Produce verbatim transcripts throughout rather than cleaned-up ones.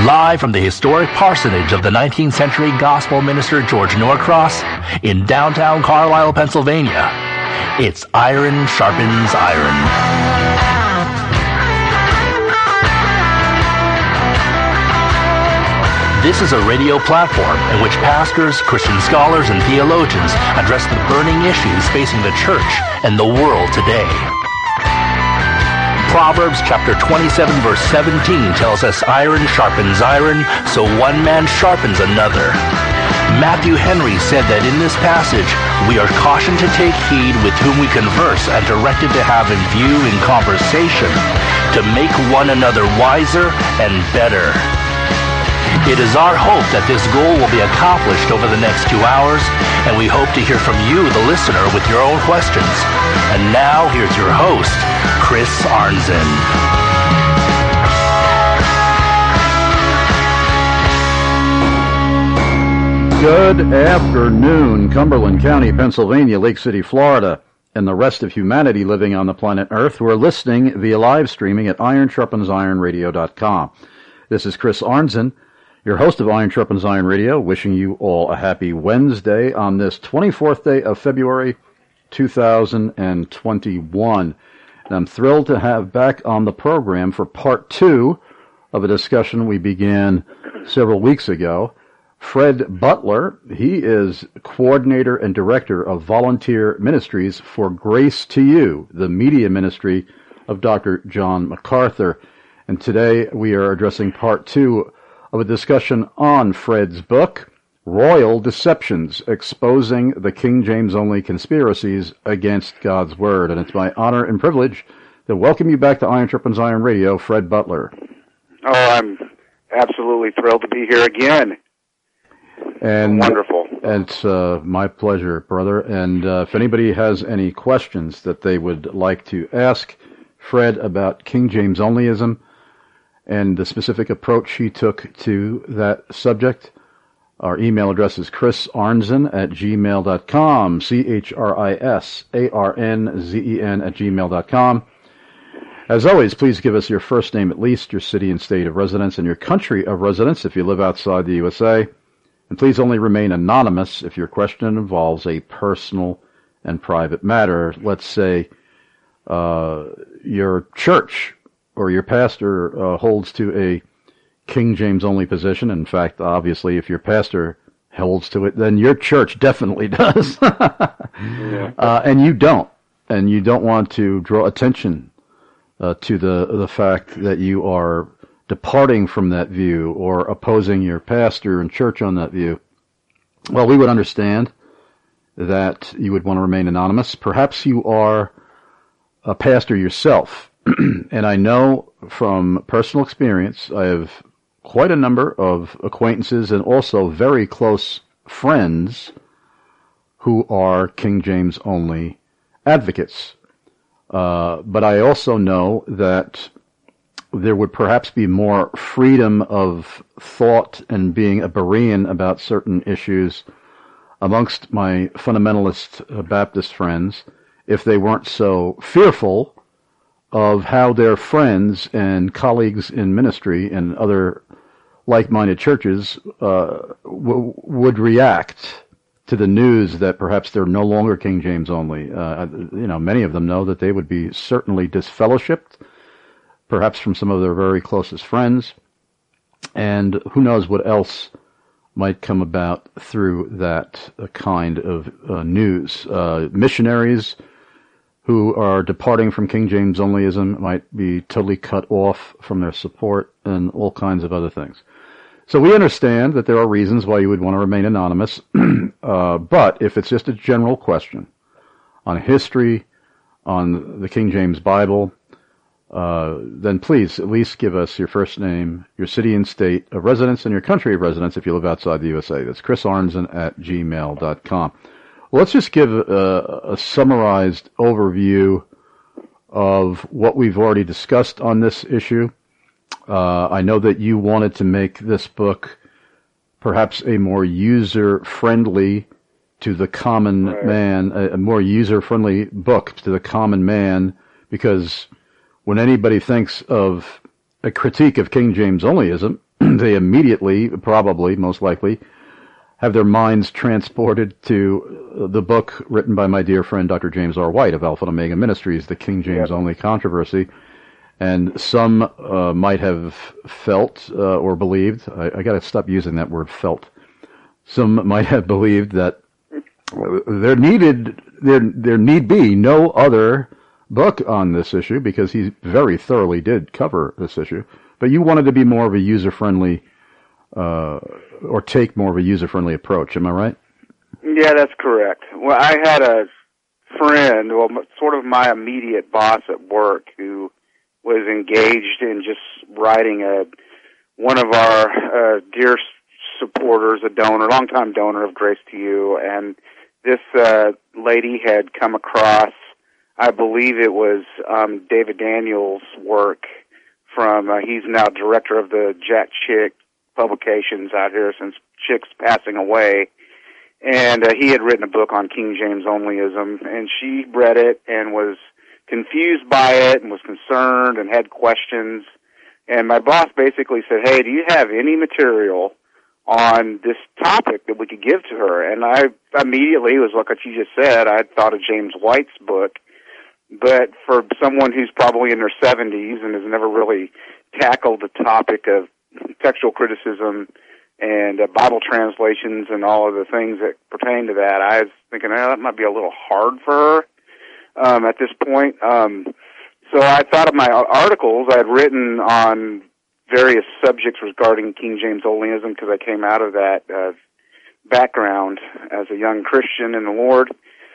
Live from the historic parsonage of the nineteenth century gospel minister George Norcross in downtown Carlisle, Pennsylvania, it's Iron Sharpens Iron. This is a radio platform in which pastors, Christian scholars, and theologians address the burning issues facing the church and the world today. Proverbs chapter twenty-seven verse seventeen tells us iron sharpens iron, so one man sharpens another. Matthew Henry said that in this passage, we are cautioned to take heed with whom we converse and directed to have in view in conversation to make one another wiser and better. It is our hope that this goal will be accomplished over the next two hours, and we hope to hear from you, the listener, with your own questions. And now, here's your host, Chris Arnzen. Good afternoon, Cumberland County, Pennsylvania, Lake City, Florida, and the rest of humanity living on the planet Earth who are listening via live streaming at iron sharpens iron radio dot com. This is Chris Arnzen, your host of Iron Sharpens Iron Radio, wishing you all a happy Wednesday on this twenty-fourth day of February, two thousand twenty-one. And I'm thrilled to have back on the program for part two of a discussion we began several weeks ago, Fred Butler. He is coordinator and director of volunteer ministries for Grace to You, the media ministry of Doctor John MacArthur. And today we are addressing part two of a discussion on Fred's book, Royal Deceptions, Exposing the King James Only Conspiracies Against God's Word. And it's my honor and privilege to welcome you back to Iron Sharpens Iron Radio, Fred Butler. Oh, I'm absolutely thrilled to be here again. And wonderful. It's uh, my pleasure, brother. And uh, if anybody has any questions that they would like to ask Fred about King James Onlyism and the specific approach he took to that subject, our email address is chris arnzen at gmail dot com, C H R I S A R N Z E N at gmail dot com. As always, please give us your first name at least, your city and state of residence, and your country of residence if you live outside the U S A. And please only remain anonymous if your question involves a personal and private matter. Let's say uh, your church or your pastor uh, holds to a King James only position. In fact, obviously, if your pastor holds to it, then your church definitely does. yeah. uh, and you don't. And you don't want to draw attention uh, to the the fact that you are departing from that view or opposing your pastor and church on that view. Well, we would understand that you would want to remain anonymous. Perhaps you are a pastor yourself. And I know from personal experience, I have quite a number of acquaintances and also very close friends who are King James only advocates. Uh, but I also know that there would perhaps be more freedom of thought and being a Berean about certain issues amongst my fundamentalist Baptist friends if they weren't so fearful of how their friends and colleagues in ministry and other like-minded churches uh, w- would react to the news that perhaps they're no longer King James only. Uh, you know, many of them know that they would be certainly disfellowshipped, perhaps from some of their very closest friends, and who knows what else might come about through that uh, kind of uh, news. Uh, missionaries who are departing from King James onlyism might be totally cut off from their support and all kinds of other things. So we understand that there are reasons why you would want to remain anonymous, uh, but if it's just a general question on history, on the King James Bible, uh, then please at least give us your first name, your city and state of residence, and your country of residence if you live outside the U S A. That's chris arnzen at gmail dot com. Let's just give a, a summarized overview of what we've already discussed on this issue. Uh, I know that you wanted to make this book perhaps a more user-friendly to the common right. man, a, a more user-friendly book to the common man, because when anybody thinks of a critique of King James onlyism, they immediately, probably, most likely, have their minds transported to the book written by my dear friend Doctor James R. White of Alpha and Omega Ministries, The King James yep. Only Controversy. And some uh, might have felt uh, or believed, I, I got to stop using that word felt. Some might have believed that there needed, there, there need be no other book on this issue because he very thoroughly did cover this issue. But you wanted to be more of a user-friendly, uh, or take more of a user-friendly approach. Am I right? Yeah, that's correct. Well, I had a friend, well, sort of my immediate boss at work, who was engaged in just writing a one of our uh, dear supporters, a donor, longtime donor of Grace to You, and this uh, lady had come across, I believe it was um, David Daniels' work from, uh, he's now director of the Jack Chick publications out here since Chick's passing away, and uh, he had written a book on King James Onlyism, and she read it and was confused by it and was concerned and had questions. And my boss basically said, hey, do you have any material on this topic that we could give to her? And I immediately, it was like what you just said, I thought of James White's book. But for someone who's probably in their seventies and has never really tackled the topic of textual criticism and uh, Bible translations and all of the things that pertain to that, I was thinking, oh, that might be a little hard for her. Um, at this point. Um, so I thought of my articles I had written on various subjects regarding King James Onlyism because I came out of that uh, background as a young Christian in the Lord.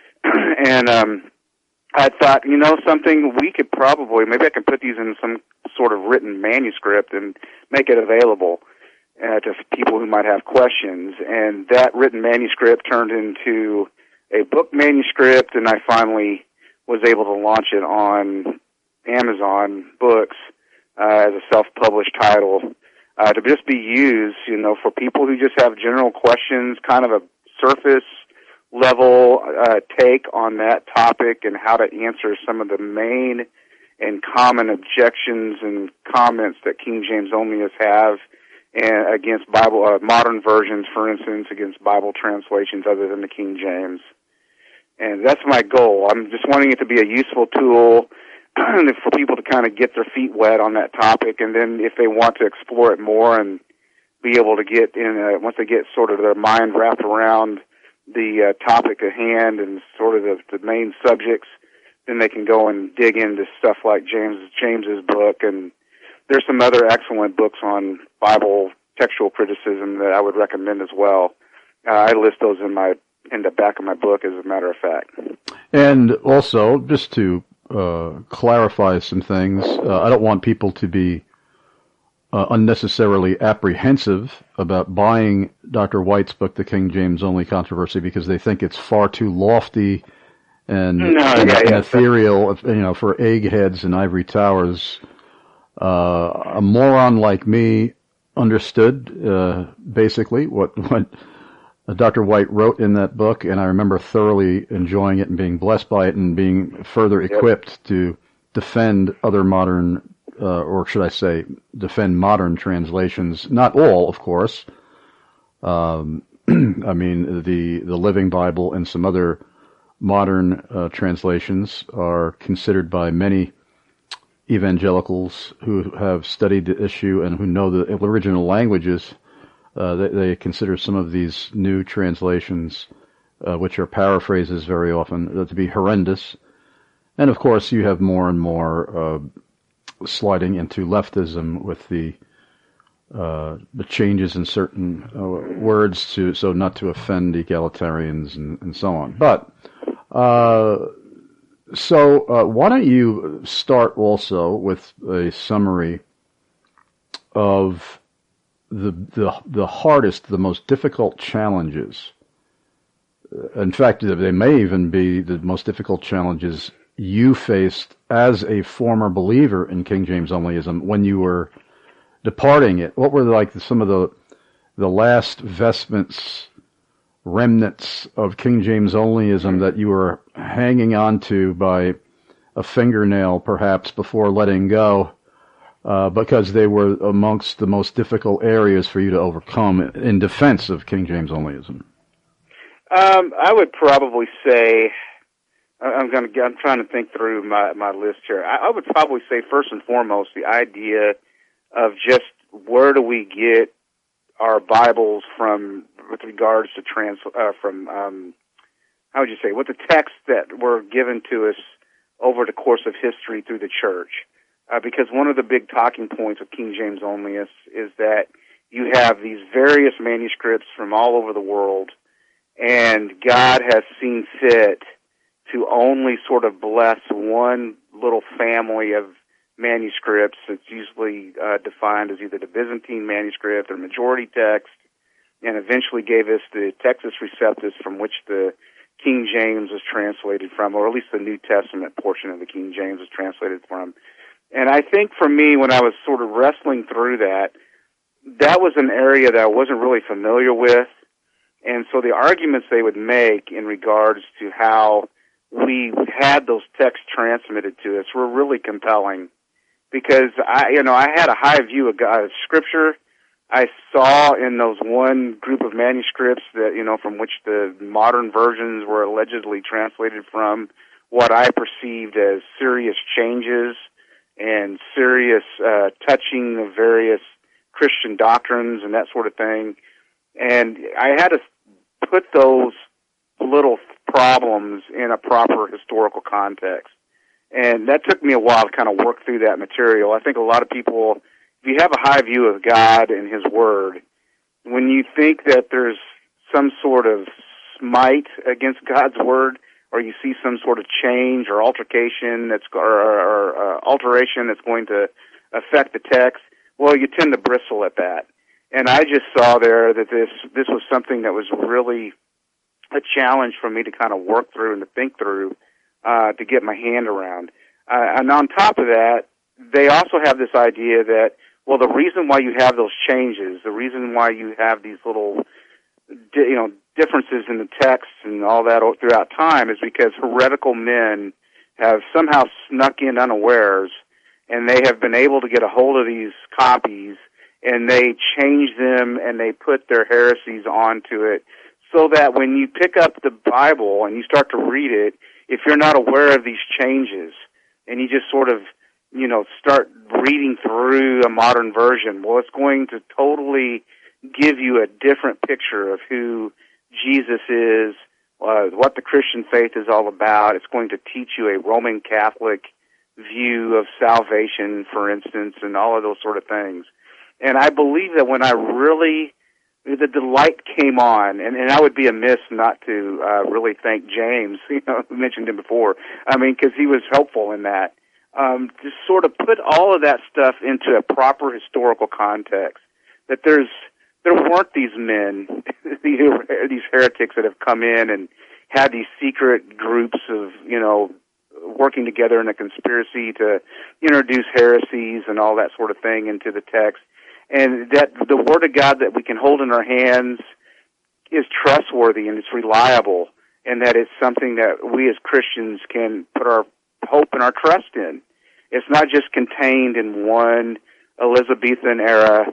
and um, I thought, you know, something we could probably, maybe I can put these in some sort of written manuscript and make it available uh, to people who might have questions. And that written manuscript turned into a book manuscript, and I finally was able to launch it on Amazon Books uh, as a self-published title uh, to just be used, you know, for people who just have general questions, kind of a surface-level uh, take on that topic and how to answer some of the main and common objections and comments that King James Onlyists have and against Bible uh, modern versions, for instance, against Bible translations other than the King James. And that's my goal. I'm just wanting it to be a useful tool for people to kind of get their feet wet on that topic, and then if they want to explore it more and be able to get in, a, once they get sort of their mind wrapped around the uh, topic at hand and sort of the, the main subjects, then they can go and dig into stuff like James James's book. And there's some other excellent books on Bible textual criticism that I would recommend as well. Uh, I list those in my in the back of my book, as a matter of fact. And also, just to uh, clarify some things, uh, I don't want people to be uh, unnecessarily apprehensive about buying Doctor White's book, The King James Only Controversy, because they think it's far too lofty and, no, and, yeah, and yeah, ethereal, you know, for eggheads and ivory towers. Uh, a moron like me understood, uh, basically, what what Doctor White wrote in that book, and I remember thoroughly enjoying it and being blessed by it and being further equipped yep. to defend other modern, uh, or should I say, defend modern translations. Not all, of course. Um, I mean, the, the Living Bible and some other modern uh, translations are considered by many evangelicals who have studied the issue and who know the original languages. Uh, they, they consider some of these new translations, uh, which are paraphrases very often, uh, to be horrendous. And of course, you have more and more uh, sliding into leftism with the uh, the changes in certain uh, words to so not to offend egalitarians and, and so on. But uh, so uh, why don't you start also with a summary of the the the hardest, the most difficult challenges. In fact, they may even be the most difficult challenges you faced as a former believer in King James Onlyism when you were departing it. What were like some of the the last vestments, remnants of King James Onlyism that you were hanging on to by a fingernail, perhaps, before letting go? uh, because they were amongst the most difficult areas for you to overcome in defense of King James onlyism? Um, I would probably say, I'm going to, I'm trying to think through my, my list here. I, I would probably say first and foremost the idea of just where do we get our Bibles from with regards to trans, uh, from, um, how would you say, what the texts that were given to us over the course of history through the church. Uh, because one of the big talking points of King James onlyists is that you have these various manuscripts from all over the world, and God has seen fit to only sort of bless one little family of manuscripts. It's usually uh, defined as either the Byzantine manuscript or majority text, and eventually gave us the Textus Receptus, from which the King James was translated from, or at least the New Testament portion of the King James was translated from. And I think for me, when I was sort of wrestling through that, that was an area that I wasn't really familiar with. And so the arguments they would make in regards to how we had those texts transmitted to us were really compelling, because I, you know, I had a high view of God, of Scripture. I saw in those one group of manuscripts that, you know, from which the modern versions were allegedly translated from, what I perceived as serious changes and serious uh, touching of various Christian doctrines and that sort of thing. And I had to put those little problems in a proper historical context. And that took me a while to kind of work through that material. I think a lot of people, if you have a high view of God and His Word, when you think that there's some sort of smite against God's Word, or you see some sort of change or altercation that's or, or uh, alteration that's going to affect the text, well, you tend to bristle at that. And I just saw there that this this was something that was really a challenge for me to kind of work through and to think through, uh, to get my hand around. Uh, and on top of that, they also have this idea that, well, the reason why you have those changes, the reason why you have these little, you know, differences in the text and all that throughout time is because heretical men have somehow snuck in unawares, and they have been able to get a hold of these copies, and they change them and they put their heresies onto it, so that when you pick up the Bible and you start to read it, if you're not aware of these changes and you just sort of, you know, start reading through a modern version, well, it's going to totally give you a different picture of who Jesus is, uh, what the Christian faith is all about. It's going to teach you a Roman Catholic view of salvation, for instance, and all of those sort of things. And I believe that when I really, the delight came on, and, and I would be amiss not to uh, really thank James, you know, who mentioned him before. I mean, because he was helpful in that. Um, to sort of put all of that stuff into a proper historical context, that there's there weren't these men, these heretics that have come in and had these secret groups of, you know, working together in a conspiracy to introduce heresies and all that sort of thing into the text. And that the Word of God that we can hold in our hands is trustworthy and it's reliable, and that it's something that we as Christians can put our hope and our trust in. It's not just contained in one Elizabethan era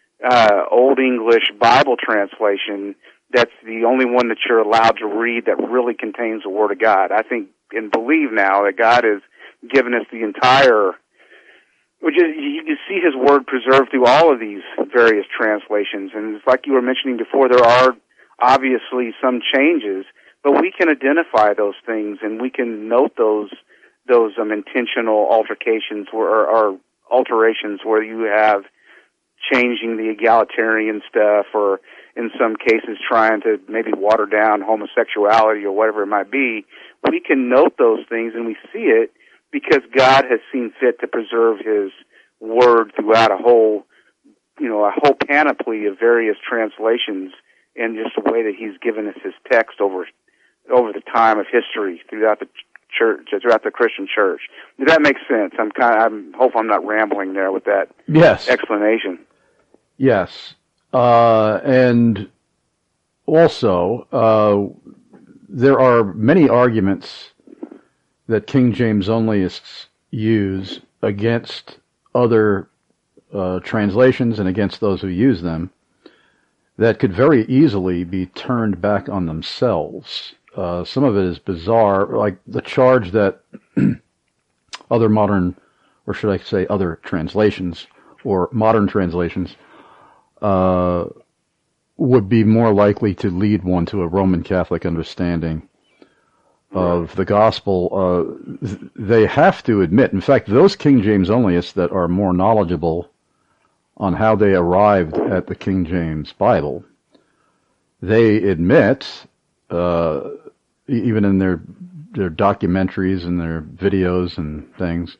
uh, Old English Bible translation that's the only one that you're allowed to read that really contains the Word of God. I think and believe now that God has given us the entire, which is, you can see His Word preserved through all of these various translations. And it's like you were mentioning before, there are obviously some changes, but we can identify those things and we can note those those um, intentional altercations or, or alterations where you have changing the egalitarian stuff, or in some cases trying to maybe water down homosexuality or whatever it might be. We can note those things and we see it because God has seen fit to preserve His Word throughout a whole, you know, a whole panoply of various translations, and just the way that He's given us His text over over the time of history throughout the church, throughout the Christian church. Does that make sense? I'm kind of, I hope I'm not rambling there with that yes. explanation. Yes. Uh, and also, uh, there are many arguments that King James onlyists use against other uh, translations and against those who use them that could very easily be turned back on themselves. Uh, some of it is bizarre, like the charge that other modern, or should I say other translations, or modern translations, uh, would be more likely to lead one to a Roman Catholic understanding of the gospel. Uh, they have to admit, in fact, those King James onlyists that are more knowledgeable on how they arrived at the King James Bible, they admit, uh, even in their their documentaries and their videos and things,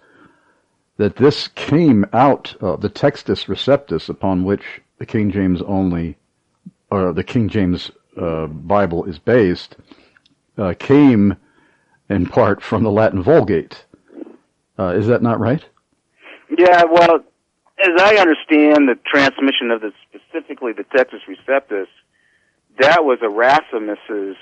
that this came out of the Textus Receptus upon which the King James only, or the King James uh, Bible is based, uh, came in part from the Latin Vulgate. Uh, is that not right? Yeah, well, as I understand the transmission of the, specifically the Textus Receptus, that was Erasmus's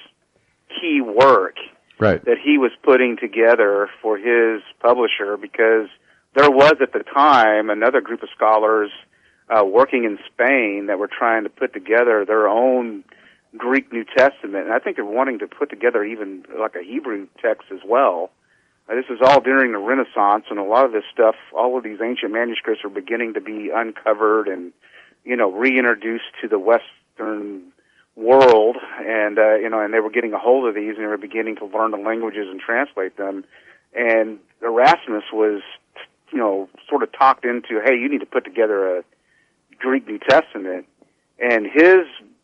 key work, right, that he was putting together for his publisher, because there was at the time another group of scholars uh, working in Spain that were trying to put together their own Greek New Testament, and I think they're wanting to put together even like a Hebrew text as well. Uh, this is all during the Renaissance, and a lot of this stuff, all of these ancient manuscripts are beginning to be uncovered and, you know, reintroduced to the Western world, and uh, you know, and they were getting a hold of these, and they were beginning to learn the languages and translate them. And Erasmus was, you know, sort of talked into, hey, you need to put together a Greek New Testament, and his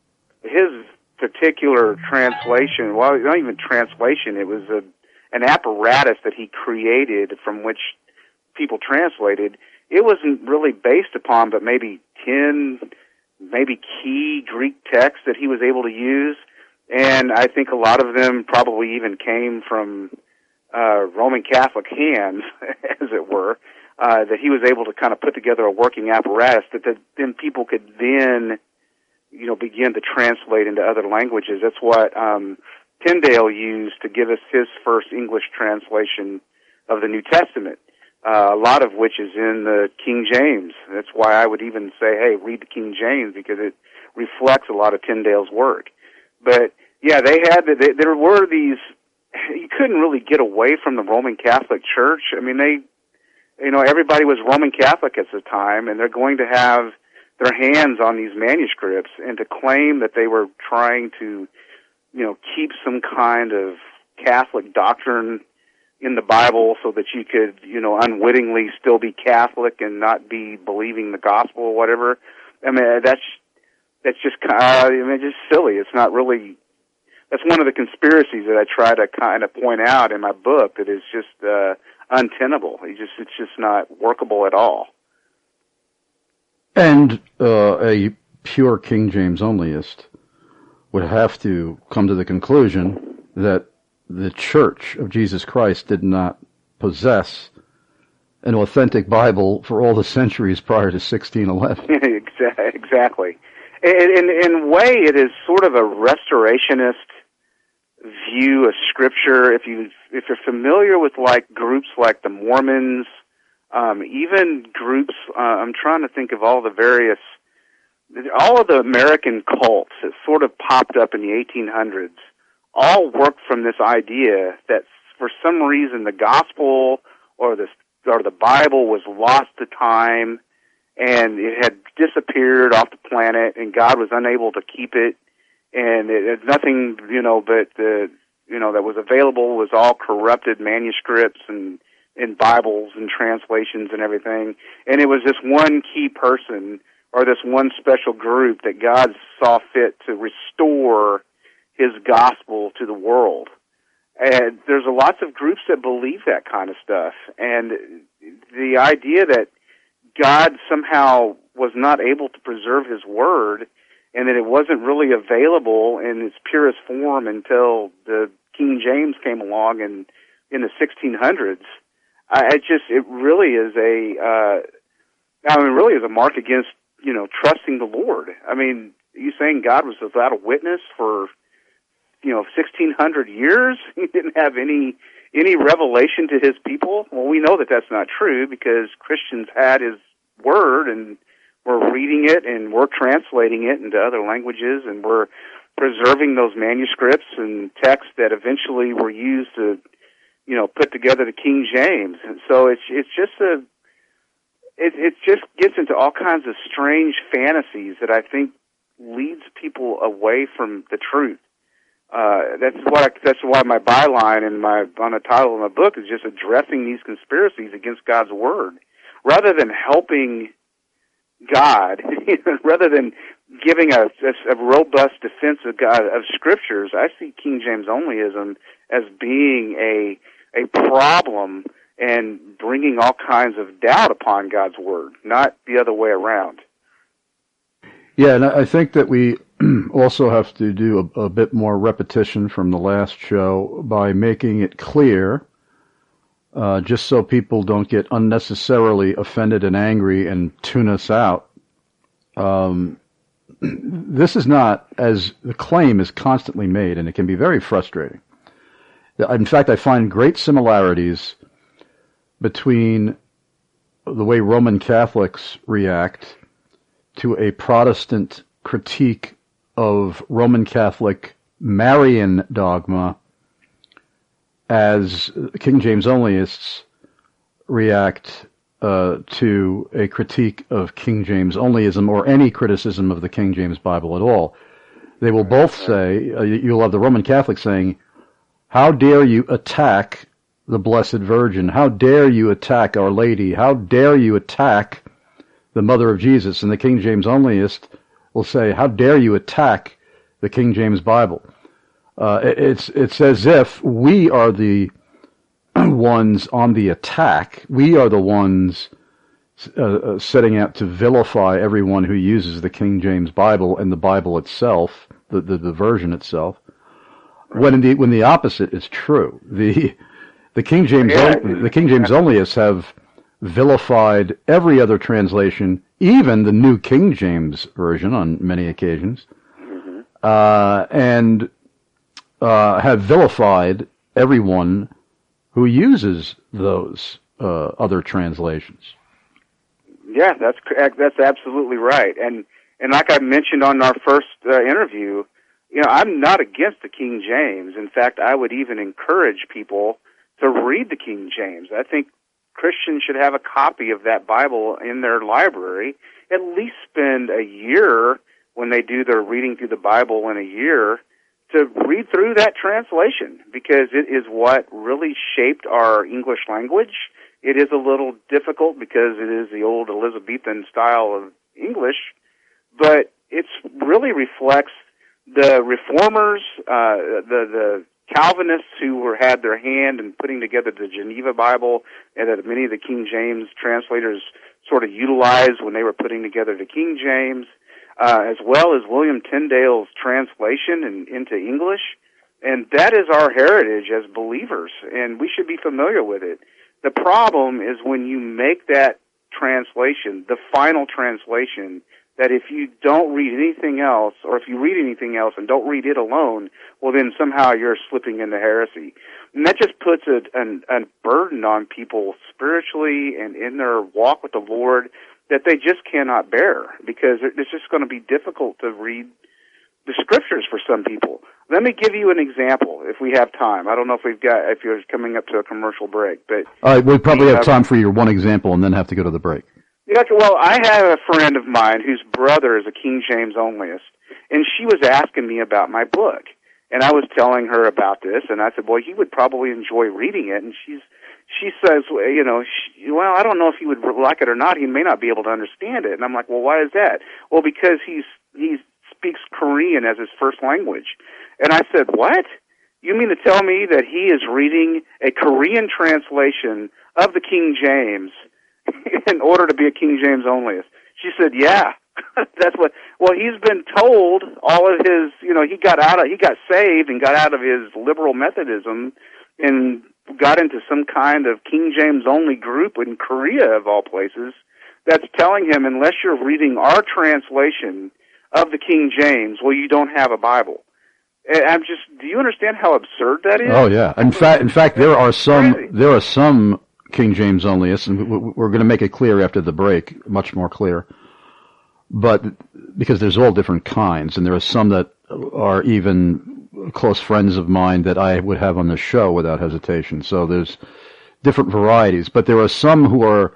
his particular translation, well, not even translation, it was a an apparatus that he created from which people translated. It wasn't really based upon, but maybe ten, maybe key Greek texts that he was able to use, and I think a lot of them probably even came from uh, Roman Catholic hands, as it were, uh, that he was able to kind of put together a working apparatus that, that then people could then, you know, begin to translate into other languages. That's what um, Tyndale used to give us his first English translation of the New Testament, uh, a lot of which is in the King James. That's why I would even say, hey, read the King James, because it reflects a lot of Tyndale's work. But, yeah, they had, they, there were these, you couldn't really get away from the Roman Catholic Church. I mean, they, you know, everybody was Roman Catholic at the time, and they're going to have their hands on these manuscripts, and to claim that they were trying to, you know, keep some kind of Catholic doctrine in the Bible so that you could, you know, unwittingly still be Catholic and not be believing the gospel or whatever. I mean, that's that's just kind of, I mean, just silly. It's not really. That's one of the conspiracies that I try to kind of point out in my book, that is just uh, untenable. It just it's just not workable at all. And uh, a pure King James onlyist would have to come to the conclusion that the Church of Jesus Christ did not possess an authentic Bible for all the centuries prior to sixteen eleven. Exactly. In, in, in a way, it is sort of a restorationist view of Scripture. If you if you're familiar with like groups like the Mormons, um, even groups, uh, I'm trying to think of all the various, all of the American cults that sort of popped up in the eighteen hundreds, all worked from this idea that for some reason the gospel or the or the Bible was lost to time, and it had disappeared off the planet, and God was unable to keep it, and it, it nothing, you know, but the, you know, that was available was all corrupted manuscripts and in Bibles and translations and everything, and it was this one key person or this one special group that God saw fit to restore His gospel to the world. And there's a lots of groups that believe that kind of stuff, and the idea that God somehow was not able to preserve His Word, and that it wasn't really available in its purest form until the King James came along in in the sixteen hundreds. I it just it really is a uh, I mean really is a mark against, you know, trusting the Lord. I mean, are you saying God was without a witness for, you know, sixteen hundred years? He didn't have any any revelation to His people? Well, we know that that's not true, because Christians had His Word, and we're reading it, and we're translating it into other languages, and we're preserving those manuscripts and texts that eventually were used to, you know, put together the King James. And so it's it's just a it it just gets into all kinds of strange fantasies that I think leads people away from the truth. Uh, that's what I, that's why my byline and my on the title of my book is just addressing these conspiracies against God's Word, rather than helping God, rather than giving a, a, a robust defense of God of Scriptures. I see King James onlyism as being a a problem and bringing all kinds of doubt upon God's Word, not the other way around. Yeah, and I think that we also have to do a, a bit more repetition from the last show by making it clear, uh, just so people don't get unnecessarily offended and angry and tune us out. Um, this is not, as the claim is constantly made, and it can be very frustrating. In fact, I find great similarities between the way Roman Catholics react to a Protestant critique of Roman Catholic Marian dogma as King James onlyists react uh, to a critique of King James onlyism or any criticism of the King James Bible at all. They will both say, uh, you'll have the Roman Catholic saying, how dare you attack the Blessed Virgin? How dare you attack Our Lady? How dare you attack the Mother of Jesus? And the King James onlyist will say, how dare you attack the King James Bible? Uh, it's, it's as if we are the ones on the attack. We are the ones uh, setting out to vilify everyone who uses the King James Bible and the Bible itself, the, the, the version itself, when indeed, when the opposite is true. The, the King James, yeah. the King James onlyists have vilified every other translation, even the New King James Version on many occasions, mm-hmm. uh, and uh, have vilified everyone who uses those uh, other translations. Yeah, that's that's absolutely right. And and like I mentioned on our first uh, interview, you know, I'm not against the King James. In fact, I would even encourage people to read the King James. I think Christians should have a copy of that Bible in their library, at least spend a year when they do their reading through the Bible in a year to read through that translation, because it is what really shaped our English language. It is a little difficult because it is the old Elizabethan style of English, but it really reflects the reformers, uh, the, the Calvinists who were had their hand in putting together the Geneva Bible, and that many of the King James translators sort of utilized when they were putting together the King James, uh, as well as William Tyndale's translation in, into English. And that is our heritage as believers, and we should be familiar with it. The problem is when you make that translation, the final translation, that if you don't read anything else, or if you read anything else and don't read it alone, well, then somehow you're slipping into heresy. And that just puts a, a, a burden on people spiritually and in their walk with the Lord that they just cannot bear, because it's just going to be difficult to read the Scriptures for some people. Let me give you an example, if we have time. I don't know if we've got, if you're coming up to a commercial break, but all right, we probably have time for your one example and then have to go to the break. Yeah, well, I have a friend of mine whose brother is a King James onlyist, and she was asking me about my book, and I was telling her about this, and I said, well, he would probably enjoy reading it, and she's, she says, you know, she, well, I don't know if he would like it or not. He may not be able to understand it. And I'm like, well, why is that? Well, because he's he speaks Korean as his first language. And I said, what? You mean to tell me that he is reading a Korean translation of the King James in order to be a King James onlyist? She said, yeah. That's what, well, he's been told all of his, you know, he got out of, he got saved and got out of his liberal Methodism and got into some kind of King James only group in Korea, of all places, that's telling him, unless you're reading our translation of the King James, well, you don't have a Bible. And I'm just, do you understand how absurd that is? Oh yeah. In fact, in fact, there are some, there are some King James onlyists, and we're going to make it clear after the break, much more clear. But because there's all different kinds, and there are some that are even close friends of mine that I would have on the show without hesitation. So there's different varieties. But there are some who are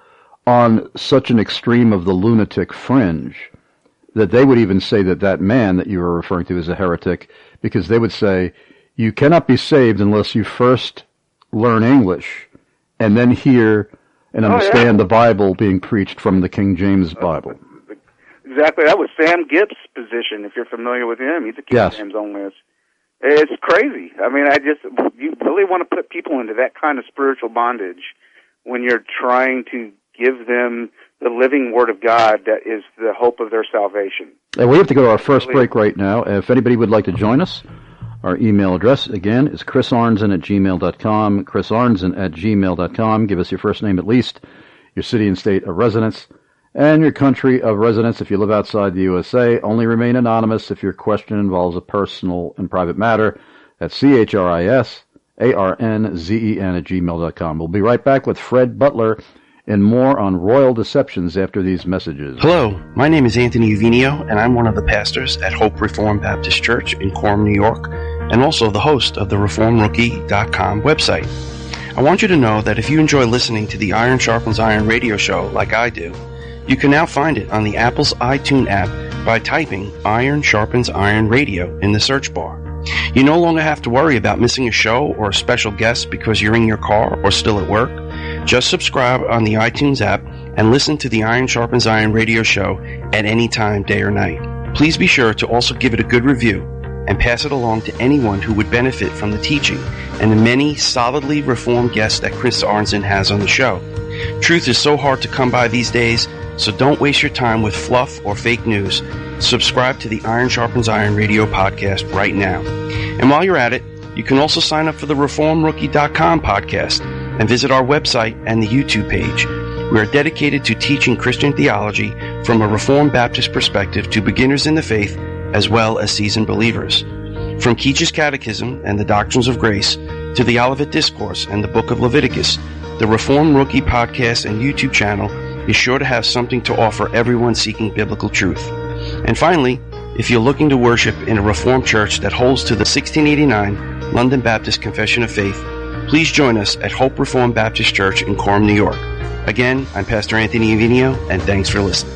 on such an extreme of the lunatic fringe that they would even say that that man that you were referring to is a heretic, because they would say, you cannot be saved unless you first learn English and then hear and understand oh, yeah. the Bible being preached from the King James Bible. Exactly. That was Sam Gibbs' position, if you're familiar with him. He's a King yes. James onlyist. It's crazy. I mean, I just, you really want to put people into that kind of spiritual bondage when you're trying to give them the living Word of God that is the hope of their salvation. And we have to go to our first break right now. If anybody would like to join us, our email address, again, is chris arnzen at gmail dot com, chris arnzen at gmail dot com. Give us your first name at least, your city and state of residence, and your country of residence if you live outside the U S A. Only remain anonymous if your question involves a personal and private matter. That's C H R I S A R N Z E N at gmail dot com. We'll be right back with Fred Butler and more on royal deceptions after these messages. Hello, my name is Anthony Uvinio, and I'm one of the pastors at Hope Reformed Baptist Church in Coram, New York, and also the host of the reform rookie dot com website. I want you to know that if you enjoy listening to the Iron Sharpens Iron radio show like I do, you can now find it on the Apple's iTunes app by typing Iron Sharpens Iron Radio in the search bar. You no longer have to worry about missing a show or a special guest because you're in your car or still at work. Just subscribe on the iTunes app and listen to the Iron Sharpens Iron radio show at any time, day or night. Please be sure to also give it a good review and pass it along to anyone who would benefit from the teaching and the many solidly reformed guests that Chris Arnzen has on the show. Truth is so hard to come by these days, so don't waste your time with fluff or fake news. Subscribe to the Iron Sharpens Iron radio podcast right now. And while you're at it, you can also sign up for the reform rookie dot com podcast and visit our website and the YouTube page. We are dedicated to teaching Christian theology from a Reformed Baptist perspective to beginners in the faith as well as seasoned believers. From Keach's Catechism and the Doctrines of Grace to the Olivet Discourse and the Book of Leviticus, the Reform Rookie podcast and YouTube channel is sure to have something to offer everyone seeking biblical truth. And finally, if you're looking to worship in a Reformed church that holds to the sixteen eighty-nine London Baptist Confession of Faith, please join us at Hope Reformed Baptist Church in Coram, New York. Again, I'm Pastor Anthony Uvinio, and thanks for listening.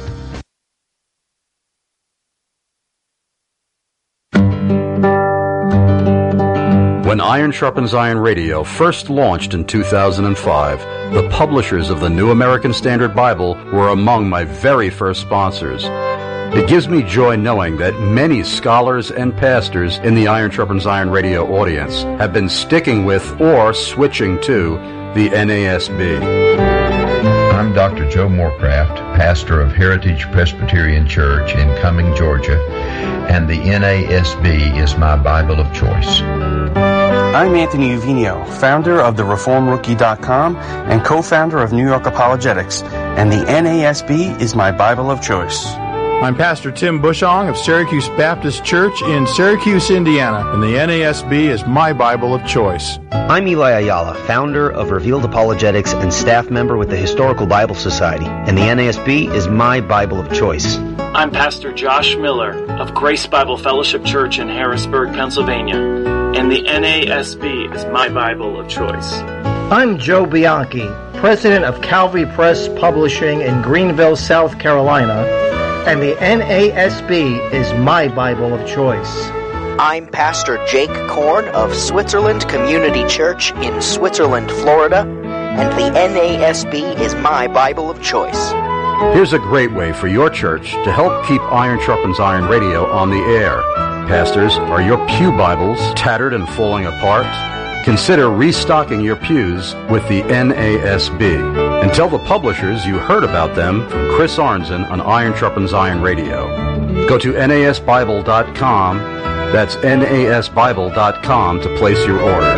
When Iron Sharpens Iron Radio first launched in two thousand five, the publishers of the New American Standard Bible were among my very first sponsors. It gives me joy knowing that many scholars and pastors in the Iron Sharpens Iron Radio audience have been sticking with or switching to the N A S B. I'm Doctor Joe Morecraft, pastor of Heritage Presbyterian Church in Cumming, Georgia, and the N A S B is my Bible of choice. I'm Anthony Uvinio, founder of the reform rookie dot com and co-founder of New York Apologetics, and the N A S B is my Bible of choice. I'm Pastor Tim Bushong of Syracuse Baptist Church in Syracuse, Indiana, and the N A S B is my Bible of choice. I'm Eli Ayala, founder of Revealed Apologetics and staff member with the Historical Bible Society, and the N A S B is my Bible of choice. I'm Pastor Josh Miller of Grace Bible Fellowship Church in Harrisburg, Pennsylvania, and the N A S B is my Bible of choice. I'm Joe Bianchi, president of Calvary Press Publishing in Greenville, South Carolina, and the N A S B is my Bible of choice. I'm Pastor Jake Korn of Switzerland Community Church in Switzerland, Florida, and the N A S B is my Bible of choice. Here's a great way for your church to help keep Iron Sharpens Iron Radio on the air. Pastors, are your pew Bibles tattered and falling apart? Consider restocking your pews with the N A S B. And tell the publishers you heard about them from Chris Arnzen on Iron Sharpens Iron Radio. Go to N A S Bible dot com. That's N A S Bible dot com to place your order.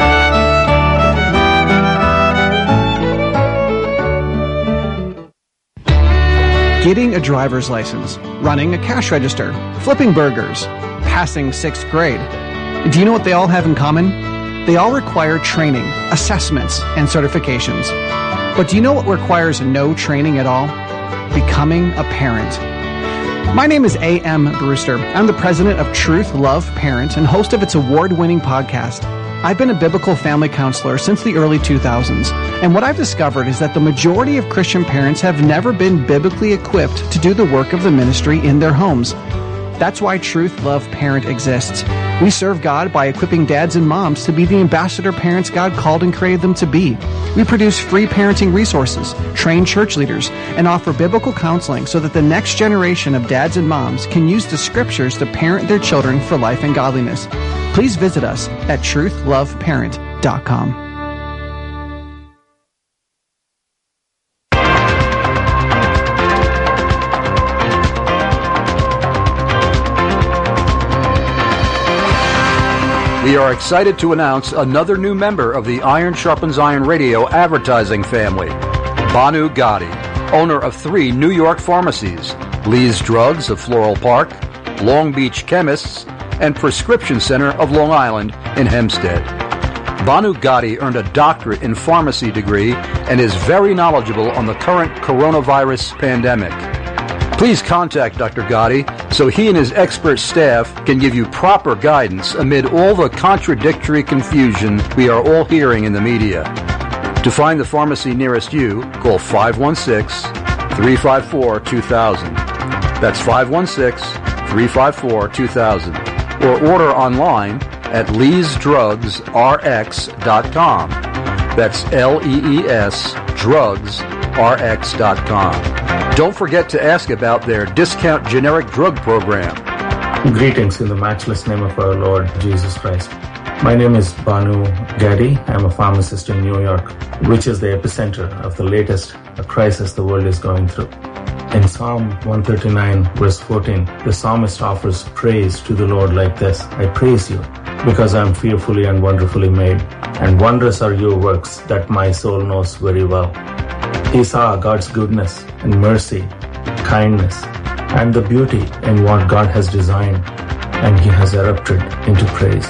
Getting a driver's license, running a cash register, flipping burgers, passing sixth grade. Do you know what they all have in common? They all require training, assessments, and certifications. But do you know what requires no training at all? Becoming a parent. My name is A M. Brewster. I'm the president of Truth Love Parent and host of its award-winning podcast. I've been a biblical family counselor since the early two thousands, and what I've discovered is that the majority of Christian parents have never been biblically equipped to do the work of the ministry in their homes. That's why Truth Love Parent exists. We serve God by equipping dads and moms to be the ambassador parents God called and created them to be. We produce free parenting resources, train church leaders, and offer biblical counseling so that the next generation of dads and moms can use the scriptures to parent their children for life and godliness. Please visit us at truth love parent dot com. We are excited to announce another new member of the Iron Sharpens Iron Radio advertising family, Banu Gotti, owner of three New York pharmacies, Lee's Drugs of Floral Park, Long Beach Chemists, and Prescription Center of Long Island in Hempstead. Banu Gotti earned a doctorate in pharmacy degree and is very knowledgeable on the current coronavirus pandemic. Please contact Doctor Gotti so he and his expert staff can give you proper guidance amid all the contradictory confusion we are all hearing in the media. To find the pharmacy nearest you, call five one six, three five four, two thousand. That's five one six, three five four, two thousand. Or order online at lees drugs r x dot com. That's L E E S drugs r x dot com. Don't forget to ask about their discount generic drug program. Greetings in the matchless name of our Lord Jesus Christ. My name is Banu Gotti. I'm a pharmacist in New York, which is the epicenter of the latest crisis the world is going through. In Psalm one thirty-nine, verse fourteen, the psalmist offers praise to the Lord like this: I praise you because I am fearfully and wonderfully made, and wondrous are your works that my soul knows very well. He saw God's goodness and mercy, kindness, and the beauty in what God has designed, and he has erupted into praise.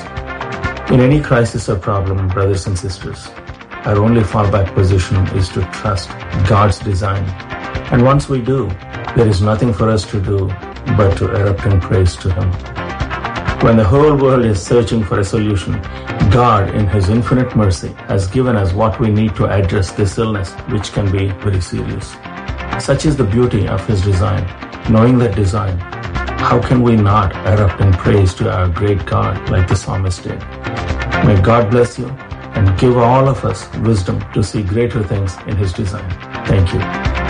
In any crisis or problem, brothers and sisters, our only fallback position is to trust God's design. And once we do, there is nothing for us to do but to erupt in praise to him. When the whole world is searching for a solution, God, in his infinite mercy, has given us what we need to address this illness, which can be very serious. Such is the beauty of his design. Knowing that design, how can we not erupt in praise to our great God like the psalmist did? May God bless you and give all of us wisdom to see greater things in his design. Thank you.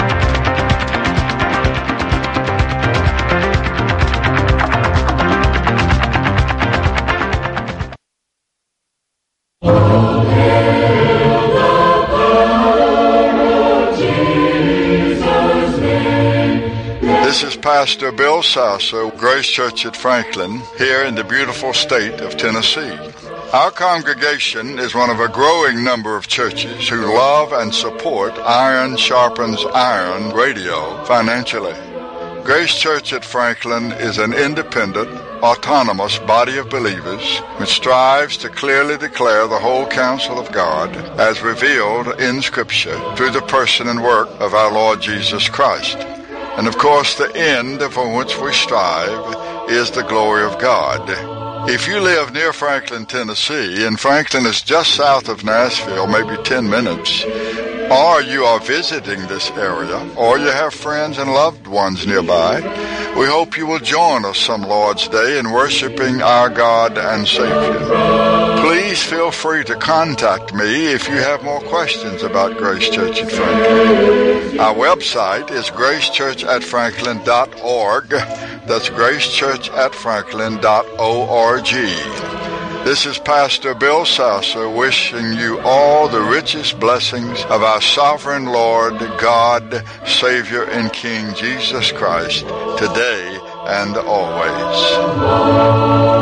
This is Pastor Bill Sasser, Grace Church at Franklin, here in the beautiful state of Tennessee. Our congregation is one of a growing number of churches who love and support Iron Sharpens Iron Radio financially. Grace Church at Franklin is an independent, autonomous body of believers which strives to clearly declare the whole counsel of God as revealed in Scripture through the person and work of our Lord Jesus Christ. And of course, the end for which we strive is the glory of God. If you live near Franklin, Tennessee, and Franklin is just south of Nashville, maybe ten minutes, or you are visiting this area, or you have friends and loved ones nearby, we hope you will join us some Lord's Day in worshiping our God and Savior. Please feel free to contact me if you have more questions about Grace Church at Franklin. Our website is grace church at franklin dot org. That's grace church at franklin dot org. This is Pastor Bill Sasser wishing you all the richest blessings of our sovereign Lord, God, Savior, and King Jesus Christ, today and always.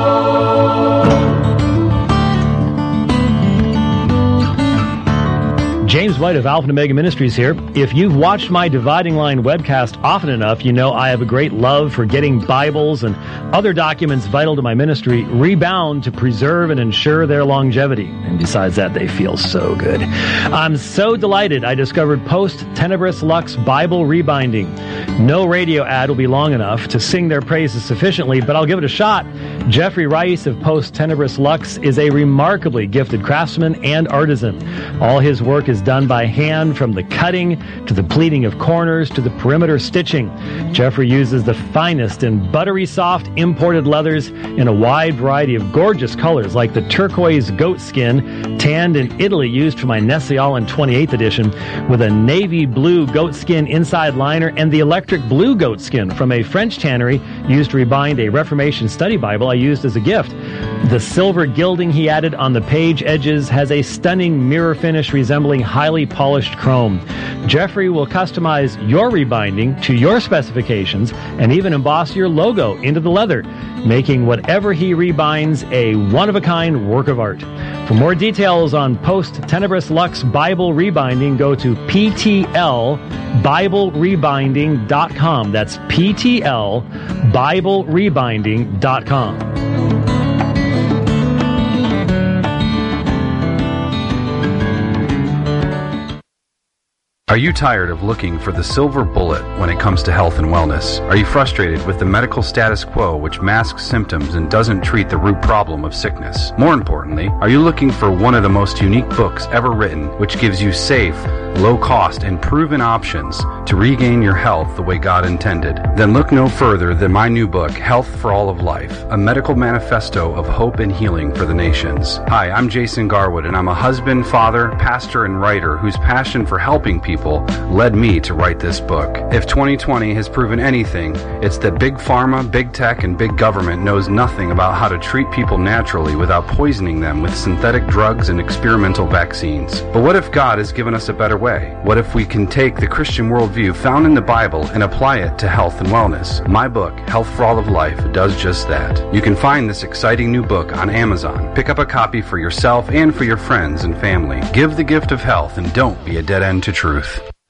James White of Alpha and Omega Ministries here. If you've watched my Dividing Line webcast often enough, you know I have a great love for getting Bibles and other documents vital to my ministry rebound to preserve and ensure their longevity. And besides that, they feel so good. I'm so delighted I discovered Post Tenebris Lux Bible Rebinding. No radio ad will be long enough to sing their praises sufficiently, but I'll give it a shot. Jeffrey Rice of Post Tenebris Lux is a remarkably gifted craftsman and artisan. All his work is done by hand, from the cutting to the pleating of corners to the perimeter stitching. Jeffrey uses the finest and buttery soft imported leathers in a wide variety of gorgeous colors, like the turquoise goat skin tanned in Italy used for my Nestle-Aland twenty-eighth edition, with a navy blue goat skin inside liner, and the electric blue goat skin from a French tannery used to rebind a Reformation study Bible I used as a gift. The silver gilding he added on the page edges has a stunning mirror finish resembling highly polished chrome. Jeffrey will customize your rebinding to your specifications and even emboss your logo into the leather, making whatever he rebinds a one-of-a-kind work of art. For more details on Post Tenebris Lux Bible Rebinding, go to P T L Bible Rebinding dot com. That's P T L Bible Rebinding dot com. Are you tired of looking for the silver bullet when it comes to health and wellness? Are you frustrated with the medical status quo which masks symptoms and doesn't treat the root problem of sickness? More importantly, are you looking for one of the most unique books ever written which gives you safe, low cost, and proven options to regain your health the way God intended? Then look no further than my new book, Health for All of Life, a medical manifesto of hope and healing for the nations. Hi, I'm Jason Garwood, and I'm a husband, father, pastor, and writer whose passion for helping people led me to write this book. If twenty twenty has proven anything, it's that big pharma, big tech, and big government knows nothing about how to treat people naturally without poisoning them with synthetic drugs and experimental vaccines. But what if God has given us a better way? What if we can take the Christian worldview found in the Bible and apply it to health and wellness? My book, Health for All of Life, does just that. You can find this exciting new book on Amazon. Pick up a copy for yourself and for your friends and family. Give the gift of health and don't be a dead end to truth.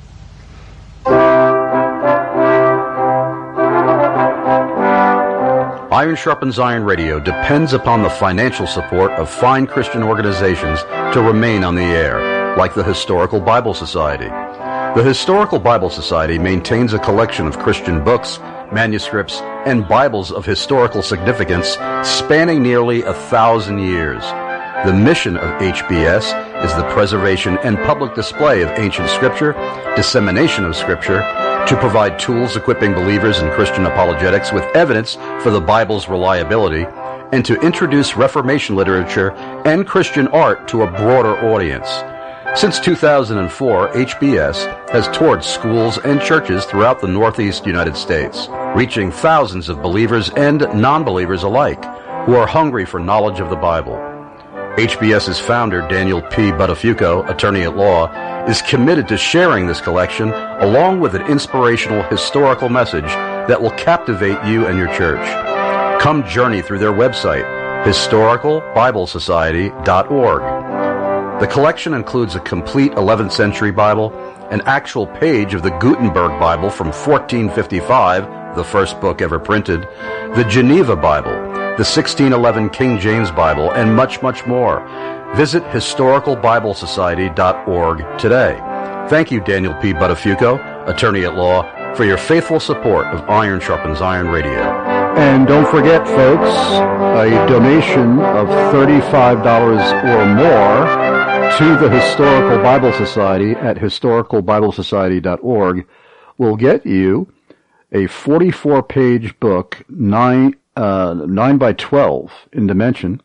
Iron Sharpens Iron Radio depends upon the financial support of fine Christian organizations to remain on the air, like the Historical Bible Society. The Historical Bible Society maintains a collection of Christian books, manuscripts, and Bibles of historical significance spanning nearly a thousand years. The mission of H B S is the preservation and public display of ancient Scripture, dissemination of Scripture, to provide tools equipping believers in Christian apologetics with evidence for the Bible's reliability, and to introduce Reformation literature and Christian art to a broader audience. Since two thousand four, H B S has toured schools and churches throughout the Northeast United States, reaching thousands of believers and non-believers alike who are hungry for knowledge of the Bible. HBS's founder, Daniel P. Buttafuoco, attorney at law, is committed to sharing this collection along with an inspirational historical message that will captivate you and your church. Come journey through their website, historical bible society dot org. The collection includes a complete eleventh century Bible, an actual page of the Gutenberg Bible from fourteen fifty-five, the first book ever printed, the Geneva Bible, the sixteen eleven King James Bible, and much, much more. Visit historical bible society dot org today. Thank you, Daniel P. Buttafuoco, attorney at law, for your faithful support of Iron Sharpens Iron Radio. And don't forget, folks, a donation of thirty-five dollars or more to the Historical Bible Society at historical bible society dot org will get you a forty-four page book, nine Uh, nine by twelve in dimension,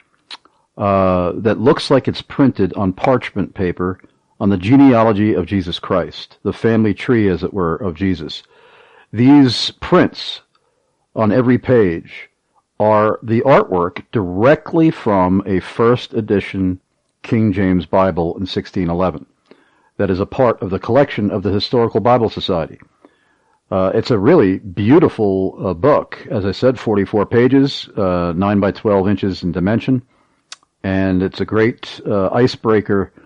uh, that looks like it's printed on parchment paper on the genealogy of Jesus Christ, the family tree, as it were, of Jesus. These prints on every page are the artwork directly from a first edition King James Bible in sixteen eleven. That is a part of the collection of the Historical Bible Society. Uh, it's a really beautiful uh, book. As I said, forty-four pages, uh, nine by twelve inches in dimension. And it's a great uh, icebreaker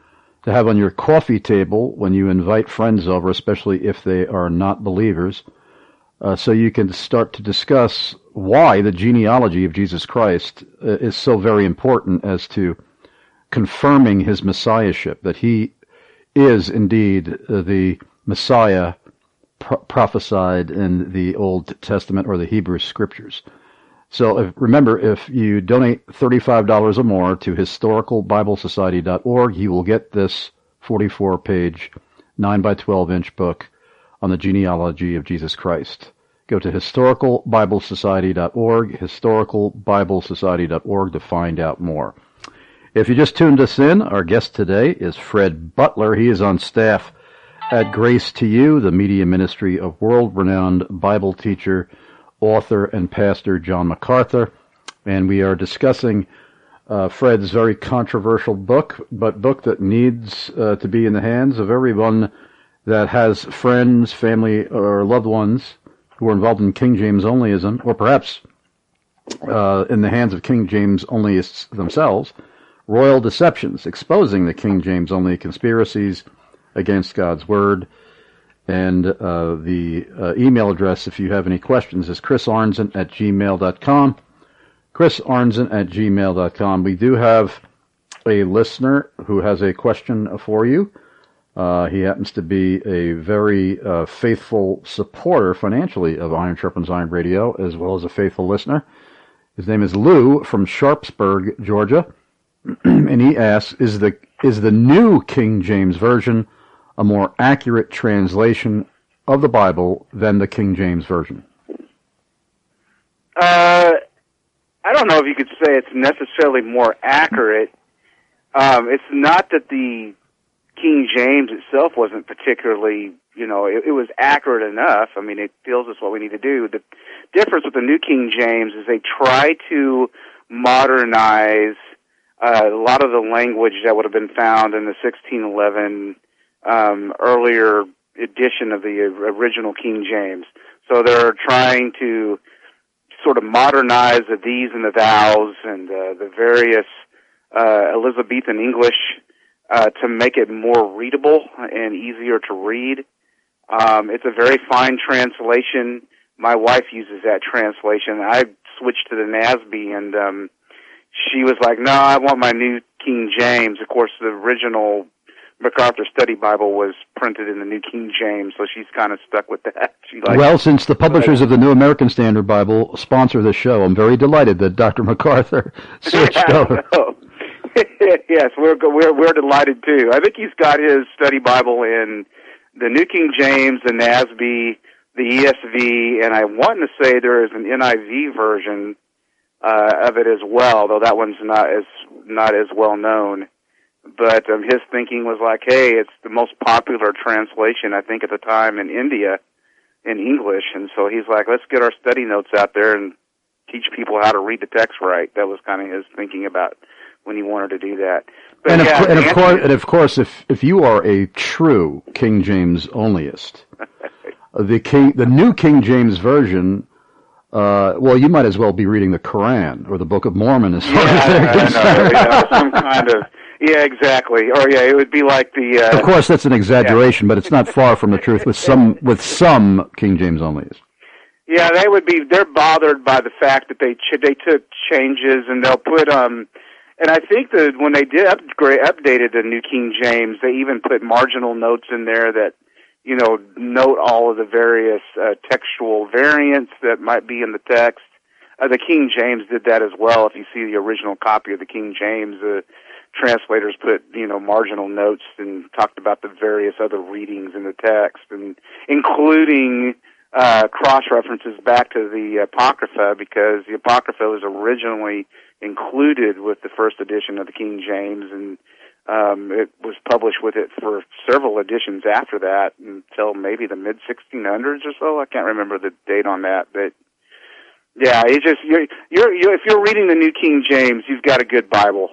to have on your coffee table when you invite friends over, especially if they are not believers, uh, so you can start to discuss why the genealogy of Jesus Christ uh, is so very important as to confirming his messiahship, that he is indeed uh, the Messiah pro- prophesied in the Old Testament or the Hebrew Scriptures. So if, remember, if you donate thirty-five dollars or more to historical bible society dot org, you will get this forty-four page, nine by twelve inch book on the genealogy of Jesus Christ. Go to historical bible society dot org, historical bible society dot org to find out more. If you just tuned us in, our guest today is Fred Butler. He is on staff at Grace to You, the media ministry of world-renowned Bible teacher, author, and pastor John MacArthur. And we are discussing uh, Fred's very controversial book, but book that needs uh, to be in the hands of everyone that has friends, family, or loved ones who are involved in King James onlyism, or perhaps uh, in the hands of King James onlyists themselves. Royal Deceptions, Exposing the King James Only Conspiracies Against God's Word. And uh, the uh, email address, if you have any questions, is chris arnzen at gmail dot com. chris arnzen at gmail dot com. We do have a listener who has a question for you. Uh, he happens to be a very uh, faithful supporter financially of Iron Sharpens Iron Radio, as well as a faithful listener. His name is Lou from Sharpsburg, Georgia. And he asks, is the is the new King James Version a more accurate translation of the Bible than the King James Version? Uh, I don't know if you could say it's necessarily more accurate. Um, it's not that the King James itself wasn't particularly, you know, it, it was accurate enough. I mean, it tells us what we need to do. The difference with the New King James is they try to modernize Uh, a lot of the language that would have been found in the sixteen eleven um, earlier edition of the original King James. So they're trying to sort of modernize the these and the thous and uh, the various uh, Elizabethan English uh, to make it more readable and easier to read. Um, it's a very fine translation. My wife uses that translation. I switched to the N A S B, and um, she was like, no, I want my new King James. Of course, the original MacArthur Study Bible was printed in the New King James, so she's kind of stuck with that. She likes well, since the publishers of the New American Standard Bible sponsor the show, I'm very delighted that Doctor MacArthur switched over. Yes, we're, we're we're delighted too. I think he's got his study Bible in the New King James, the N A S B, the E S V, and I want to say there is an N I V version Uh, of it as well, though that one's not as not as well known. But um, his thinking was like, hey, it's the most popular translation, I think, at the time in India in English, and so he's like, let's get our study notes out there and teach people how to read the text right. That was kind of his thinking about when he wanted to do that. But and, yeah, of, and, of course, and of course, if if you are a true King James onlyist, the King, the New King James Version. Uh, well, you might as well be reading the Quran or the Book of Mormon as far yeah, as they're concerned. Yeah, some kind of, yeah, exactly. Or yeah, it would be like the. Uh, of course, that's an exaggeration, yeah. But it's not far from the truth with some with some King James onlyists. Yeah, they would be. They're bothered by the fact that they ch- they took changes, and they'll put um. And I think that when they did upgrade, updated the New King James, they even put marginal notes in there that, you know, note all of the various uh, textual variants that might be in the text. Uh, the King James did that as well. If you see the original copy of the King James, the uh, translators put, you know, marginal notes and talked about the various other readings in the text, and including uh, cross-references back to the Apocrypha, because the Apocrypha was originally included with the first edition of the King James, and Um, it was published with it for several editions after that until maybe the mid sixteen hundreds or so. I can't remember the date on that, but yeah, it's just you're, you're, you're if you're reading the New King James, you've got a good Bible.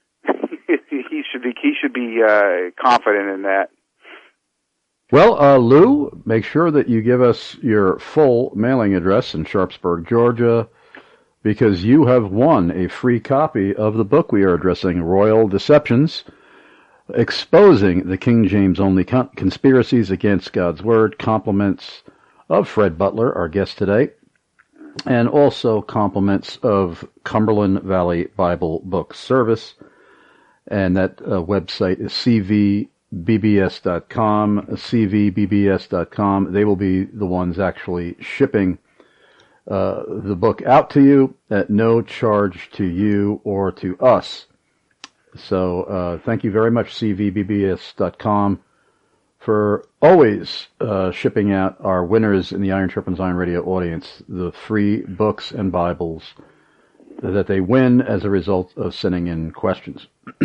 he should be he should be uh, confident in that. Well, uh, Lou, make sure that you give us your full mailing address in Sharpsburg, Georgia, because you have won a free copy of the book we are addressing, Royal Deceptions. exposing the King James only con- conspiracies against God's Word, compliments of Fred Butler, our guest today, and also compliments of Cumberland Valley Bible Book Service. And that uh, website is c v b b s dot com, c v b b s dot com. They will be the ones actually shipping uh, the book out to you at no charge to you or to us. So uh, thank you very much, c v b b s dot com, for always uh, shipping out our winners in the Iron Sharpens Iron Radio audience the free books and Bibles that they win as a result of sending in questions.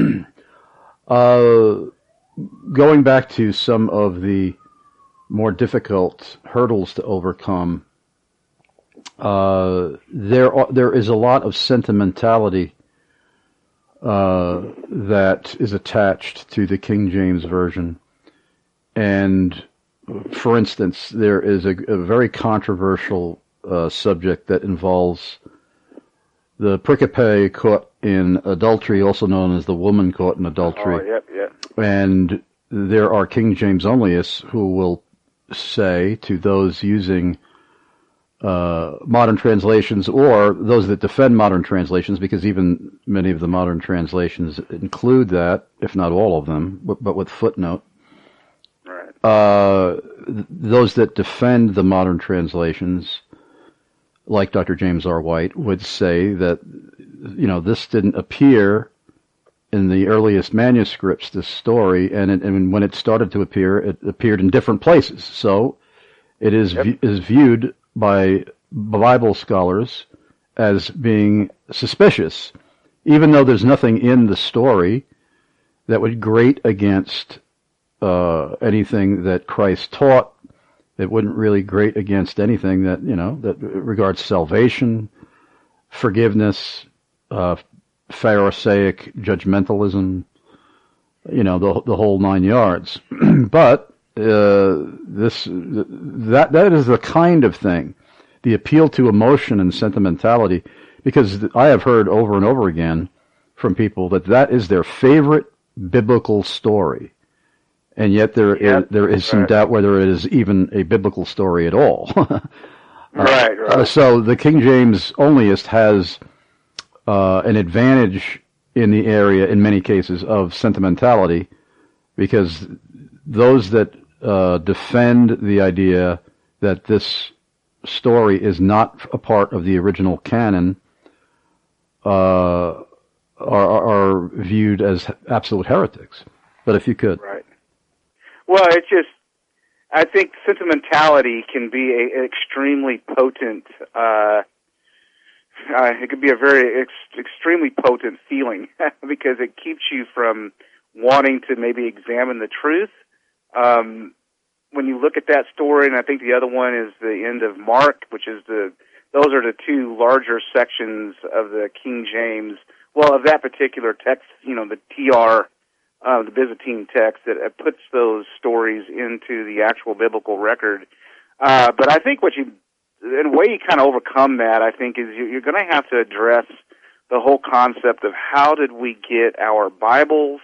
uh, going back to some of the more difficult hurdles to overcome, uh, there are, there is a lot of sentimentality uh, that is attached to the King James Version. And, for instance, there is a, a very controversial uh, subject that involves the pericope caught in adultery, also known as the woman caught in adultery. Oh, yep, yep. And there are King James onlyists who will say to those using uh, modern translations, or those that defend modern translations, because even many of the modern translations include that, if not all of them, but, but with footnote. Right. Uh, those that defend the modern translations, like Doctor James R. White, would say that, you know, this didn't appear in the earliest manuscripts, this story, and, it, and when it started to appear, it appeared in different places. So it is yep. is viewed by Bible scholars as being suspicious, even though there's nothing in the story that would grate against uh, anything that Christ taught. It wouldn't really grate against anything that, you know, that regards salvation, forgiveness, uh, Pharisaic judgmentalism, you know, the the whole nine yards. But uh, this that that is the kind of thing, the appeal to emotion and sentimentality, because I have heard over and over again from people that that is their favorite biblical story. And yet there yep, is, there is some right. doubt whether it is even a biblical story at all. uh, right, right. Uh, so the King James onlyist has uh, an advantage in the area, in many cases, of sentimentality, because those that uh, defend the idea that this story is not a part of the original canon uh, are, are viewed as absolute heretics. But if you could. Right. Well, it's just, I think sentimentality can be a, an extremely potent, uh, uh, it can be a very ex- extremely potent feeling because it keeps you from wanting to maybe examine the truth. Um, when you look at that story, and I think the other one is the end of Mark, which is the, those are the two larger sections of the King James, well, of that particular text, you know, the T R, Uh, the Byzantine text that uh, puts those stories into the actual biblical record. Uh, but I think what you, in a way you kind of overcome that, I think, is you, you're going to have to address the whole concept of how did we get our Bibles?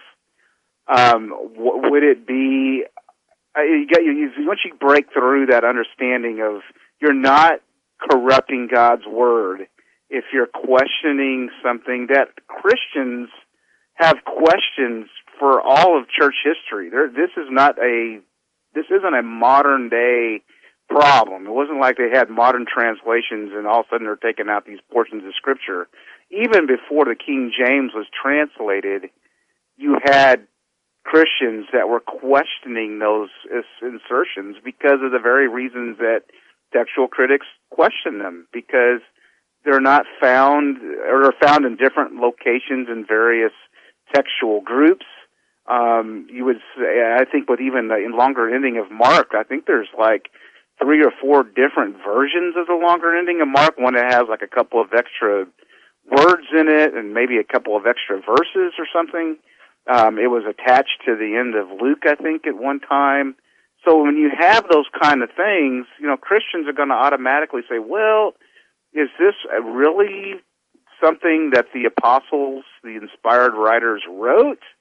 Um, w- would it be, uh, you get, you, you, once you break through that understanding of you're not corrupting God's Word, if you're questioning something that Christians have questions for all of church history. There, this is not a, this isn't a modern day problem. It wasn't like they had modern translations and all of a sudden they're taking out these portions of Scripture. Even before the King James was translated, you had Christians that were questioning those insertions because of the very reasons that textual critics question them, because they're not found, or are found in different locations in various textual groups. Um, you would say, I think with even the longer ending of Mark, I think there's like three or four different versions of the longer ending of Mark. One that has like a couple of extra words in it and maybe a couple of extra verses or something. Um, it was attached to the end of Luke, I think, at one time. So when you have those kind of things, you know, Christians are going to automatically say, well, is this really something that the apostles, the inspired writers, wrote?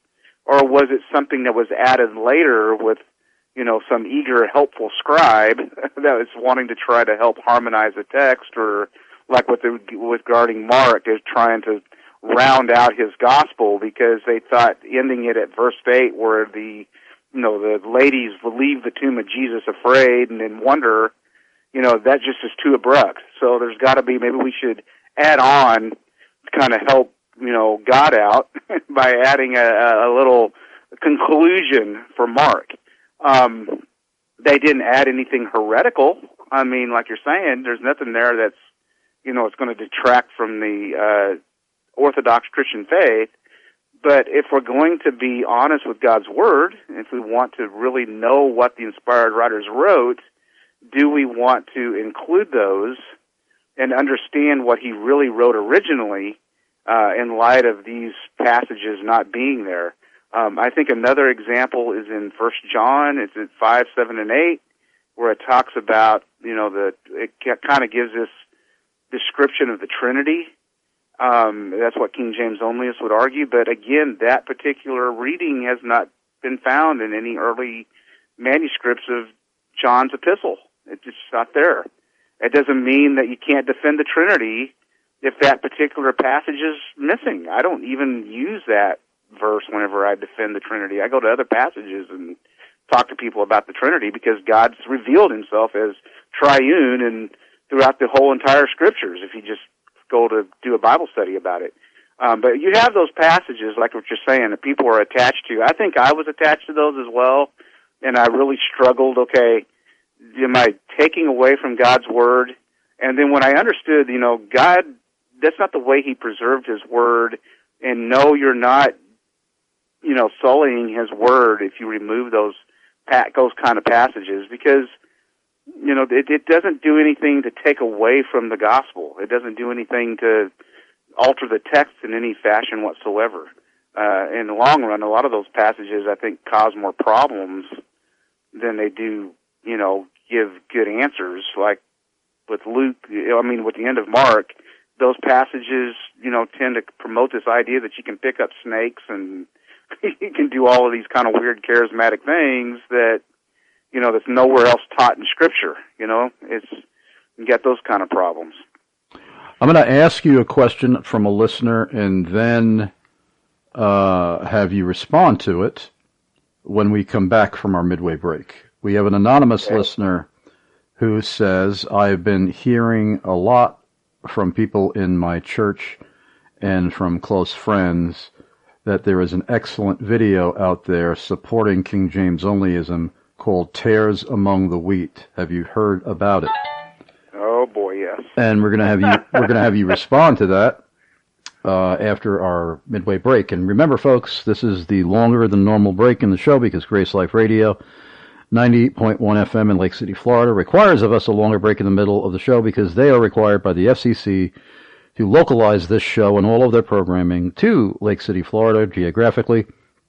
or was it something that was added later with, you know, some eager, helpful scribe that was wanting to try to help harmonize the text, or like with the, with regarding Mark, is trying to round out his gospel because they thought ending it at verse eight, where the, you know, the ladies leave the tomb of Jesus afraid and then wonder, you know, that just is too abrupt. So there's got to be, maybe we should add on to kind of help, you know, God out by adding a, a little conclusion for Mark. Um, they didn't add anything heretical. I mean, like you're saying, there's nothing there that's, you know, it's going to detract from the uh, Orthodox Christian faith. But if we're going to be honest with God's Word, if we want to really know what the inspired writers wrote, do we want to include those and understand what he really wrote originally uh, in light of these passages not being there? Um, I think another example is in First John. It's at five, seven, and eight, where it talks about, you know, the it kind of gives this description of the Trinity. Um, that's what King James Onlyists would argue. But again, that particular reading has not been found in any early manuscripts of John's epistle. It's just not there. It doesn't mean that you can't defend the Trinity if that particular passage is missing. I don't even use that verse whenever I defend the Trinity. I go to other passages and talk to people about the Trinity because God's revealed himself as triune and throughout the whole entire Scriptures if you just go to do a Bible study about it. Um, but you have those passages, like what you're saying, that people are attached to. I think I was attached to those as well, and I really struggled, okay, am I taking away from God's Word? And then when I understood, you know, God, that's not the way he preserved his Word, and no, you're not, you know, sullying his Word if you remove those those kind of passages, because, you know, it, it doesn't do anything to take away from the gospel. It doesn't do anything to alter the text in any fashion whatsoever. Uh, in the long run, a lot of those passages, I think, cause more problems than they do, you know, give good answers. Like with Luke, I mean, with the end of Mark, those passages, you know, tend to promote this idea that you can pick up snakes and you can do all of these kind of weird charismatic things that, you know, that's nowhere else taught in Scripture. You know, it's, you get those kind of problems. I'm going to ask you a question from a listener and then uh, have you respond to it when we come back from our midway break. We have an anonymous okay. listener who says, I've been hearing a lot from people in my church and from close friends that there is an excellent video out there supporting King James Onlyism called Tares Among the Wheat. Have you heard about it? Oh boy, yes. And we're going to have you we're going to have you respond to that uh, after our midway break. And remember, folks, this is the longer than normal break in the show because Grace Life Radio ninety-eight point one F M in Lake City, Florida requires of us a longer break in the middle of the show because they are required by the F C C to localize this show and all of their programming to Lake City, Florida, geographically.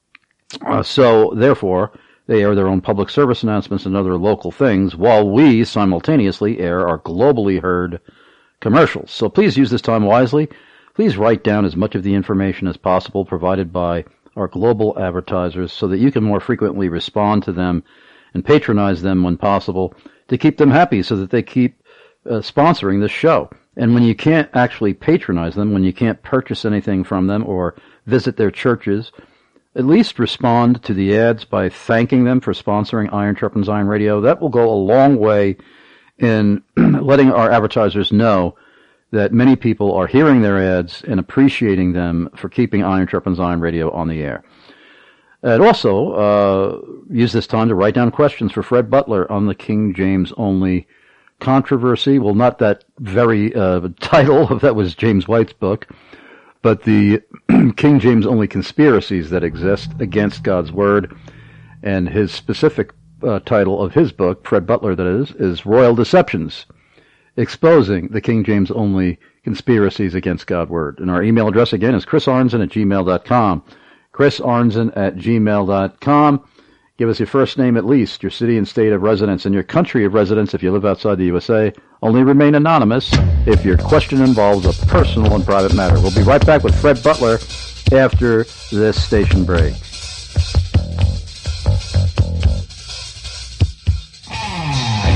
Uh, so, therefore, they air their own public service announcements and other local things while we simultaneously air our globally heard commercials. So please use this time wisely. Please write down as much of the information as possible provided by our global advertisers so that you can more frequently respond to them and patronize them when possible to keep them happy so that they keep uh, sponsoring this show. And when you can't actually patronize them, when you can't purchase anything from them or visit their churches, at least respond to the ads by thanking them for sponsoring Iron Sharpens Iron Radio. That will go a long way in letting our advertisers know that many people are hearing their ads and appreciating them for keeping Iron Sharpens Iron Radio on the air. And also, uh, use this time to write down questions for Fred Butler on the King James Only controversy. Well, not that very uh, title, that was James White's book, but the King James Only conspiracies that exist against God's Word. And his specific uh, title of his book, Fred Butler that is, is Royal Deceptions, Exposing the King James Only Conspiracies Against God's Word. And our email address again is chris arnzen at gmail dot com. chris arnzen at gmail dot com. Give us your first name at least, your city and state of residence, and your country of residence if you live outside the U S A. Only remain anonymous if your question involves a personal and private matter. We'll be right back with Fred Butler after this station break.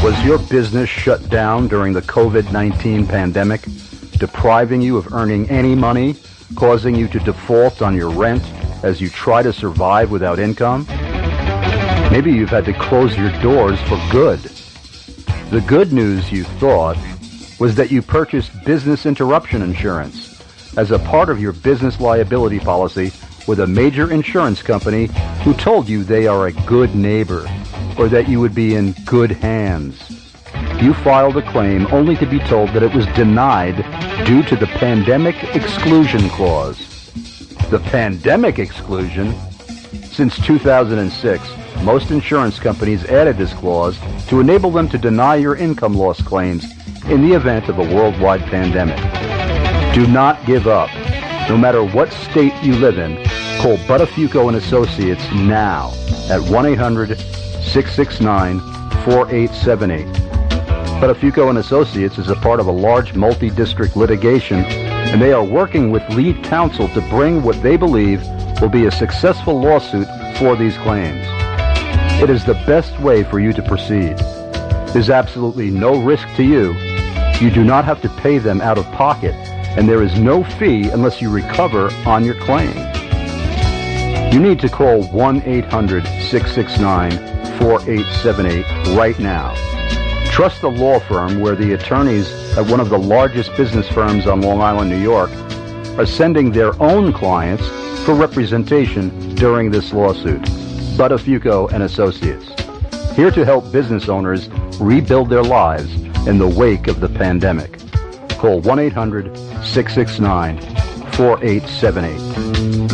Was your business shut down during the covid nineteen pandemic, depriving you of earning any money, causing you to default on your rent as you try to survive without income? Maybe you've had to close your doors for good. The good news, you thought, was that you purchased business interruption insurance as a part of your business liability policy with a major insurance company who told you they are a good neighbor or that you would be in good hands. You filed a claim only to be told that it was denied due to the Pandemic Exclusion Clause. The Pandemic Exclusion? Since two thousand six, most insurance companies added this clause to enable them to deny your income loss claims in the event of a worldwide pandemic. Do not give up. No matter what state you live in, call Buttafuoco and Associates now at one eight hundred six six nine four eight seven eight. Buttafuoco and Associates is a part of a large multi-district litigation, and they are working with lead counsel to bring what they believe will be a successful lawsuit for these claims. It is the best way for you to proceed. There's absolutely no risk to you. You do not have to pay them out of pocket, and there is no fee unless you recover on your claim. You need to call one eight hundred six six nine four eight seven eight right now. Trust the law firm where the attorneys at one of the largest business firms on Long Island, New York, are sending their own clients for representation during this lawsuit. Buttafuoco and Associates, here to help business owners rebuild their lives in the wake of the pandemic. Call one eight hundred six six nine four eight seven eight.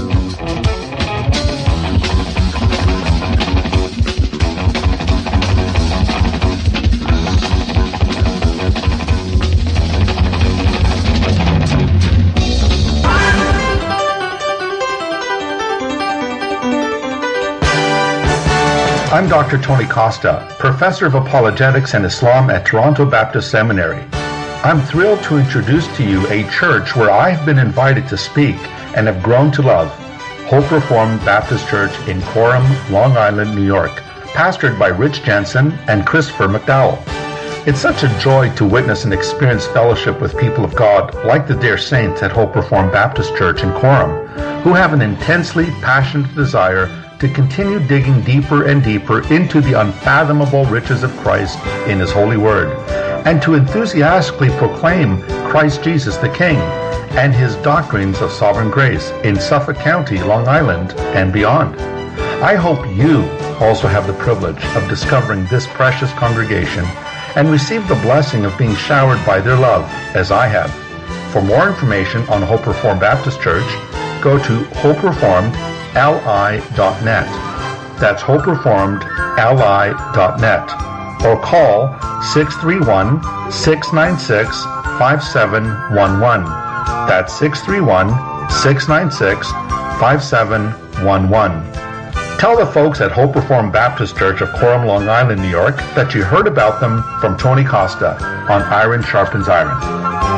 I'm Doctor Tony Costa, Professor of Apologetics and Islam at Toronto Baptist Seminary. I'm thrilled to introduce to you a church where I have been invited to speak and have grown to love, Hope Reformed Baptist Church in Coram, Long Island, New York, pastored by Rich Jensen and Christopher McDowell. It's such a joy to witness and experience fellowship with people of God like the dear saints at Hope Reformed Baptist Church in Coram, who have an intensely passionate desire to continue digging deeper and deeper into the unfathomable riches of Christ in His holy word, and to enthusiastically proclaim Christ Jesus the King and His doctrines of sovereign grace in Suffolk County, Long Island, and beyond. I hope you also have the privilege of discovering this precious congregation and receive the blessing of being showered by their love, as I have. For more information on Hope Reformed Baptist Church, go to hope reformed L I dot net. That's hope reformed L I dot net. Or call six three one, six nine six, five seven one one. That's six three one, six nine six, five seven one one. Tell the folks at Hope Reformed Baptist Church of Coram, Long Island, New York that you heard about them from Tony Costa on Iron Sharpens Iron.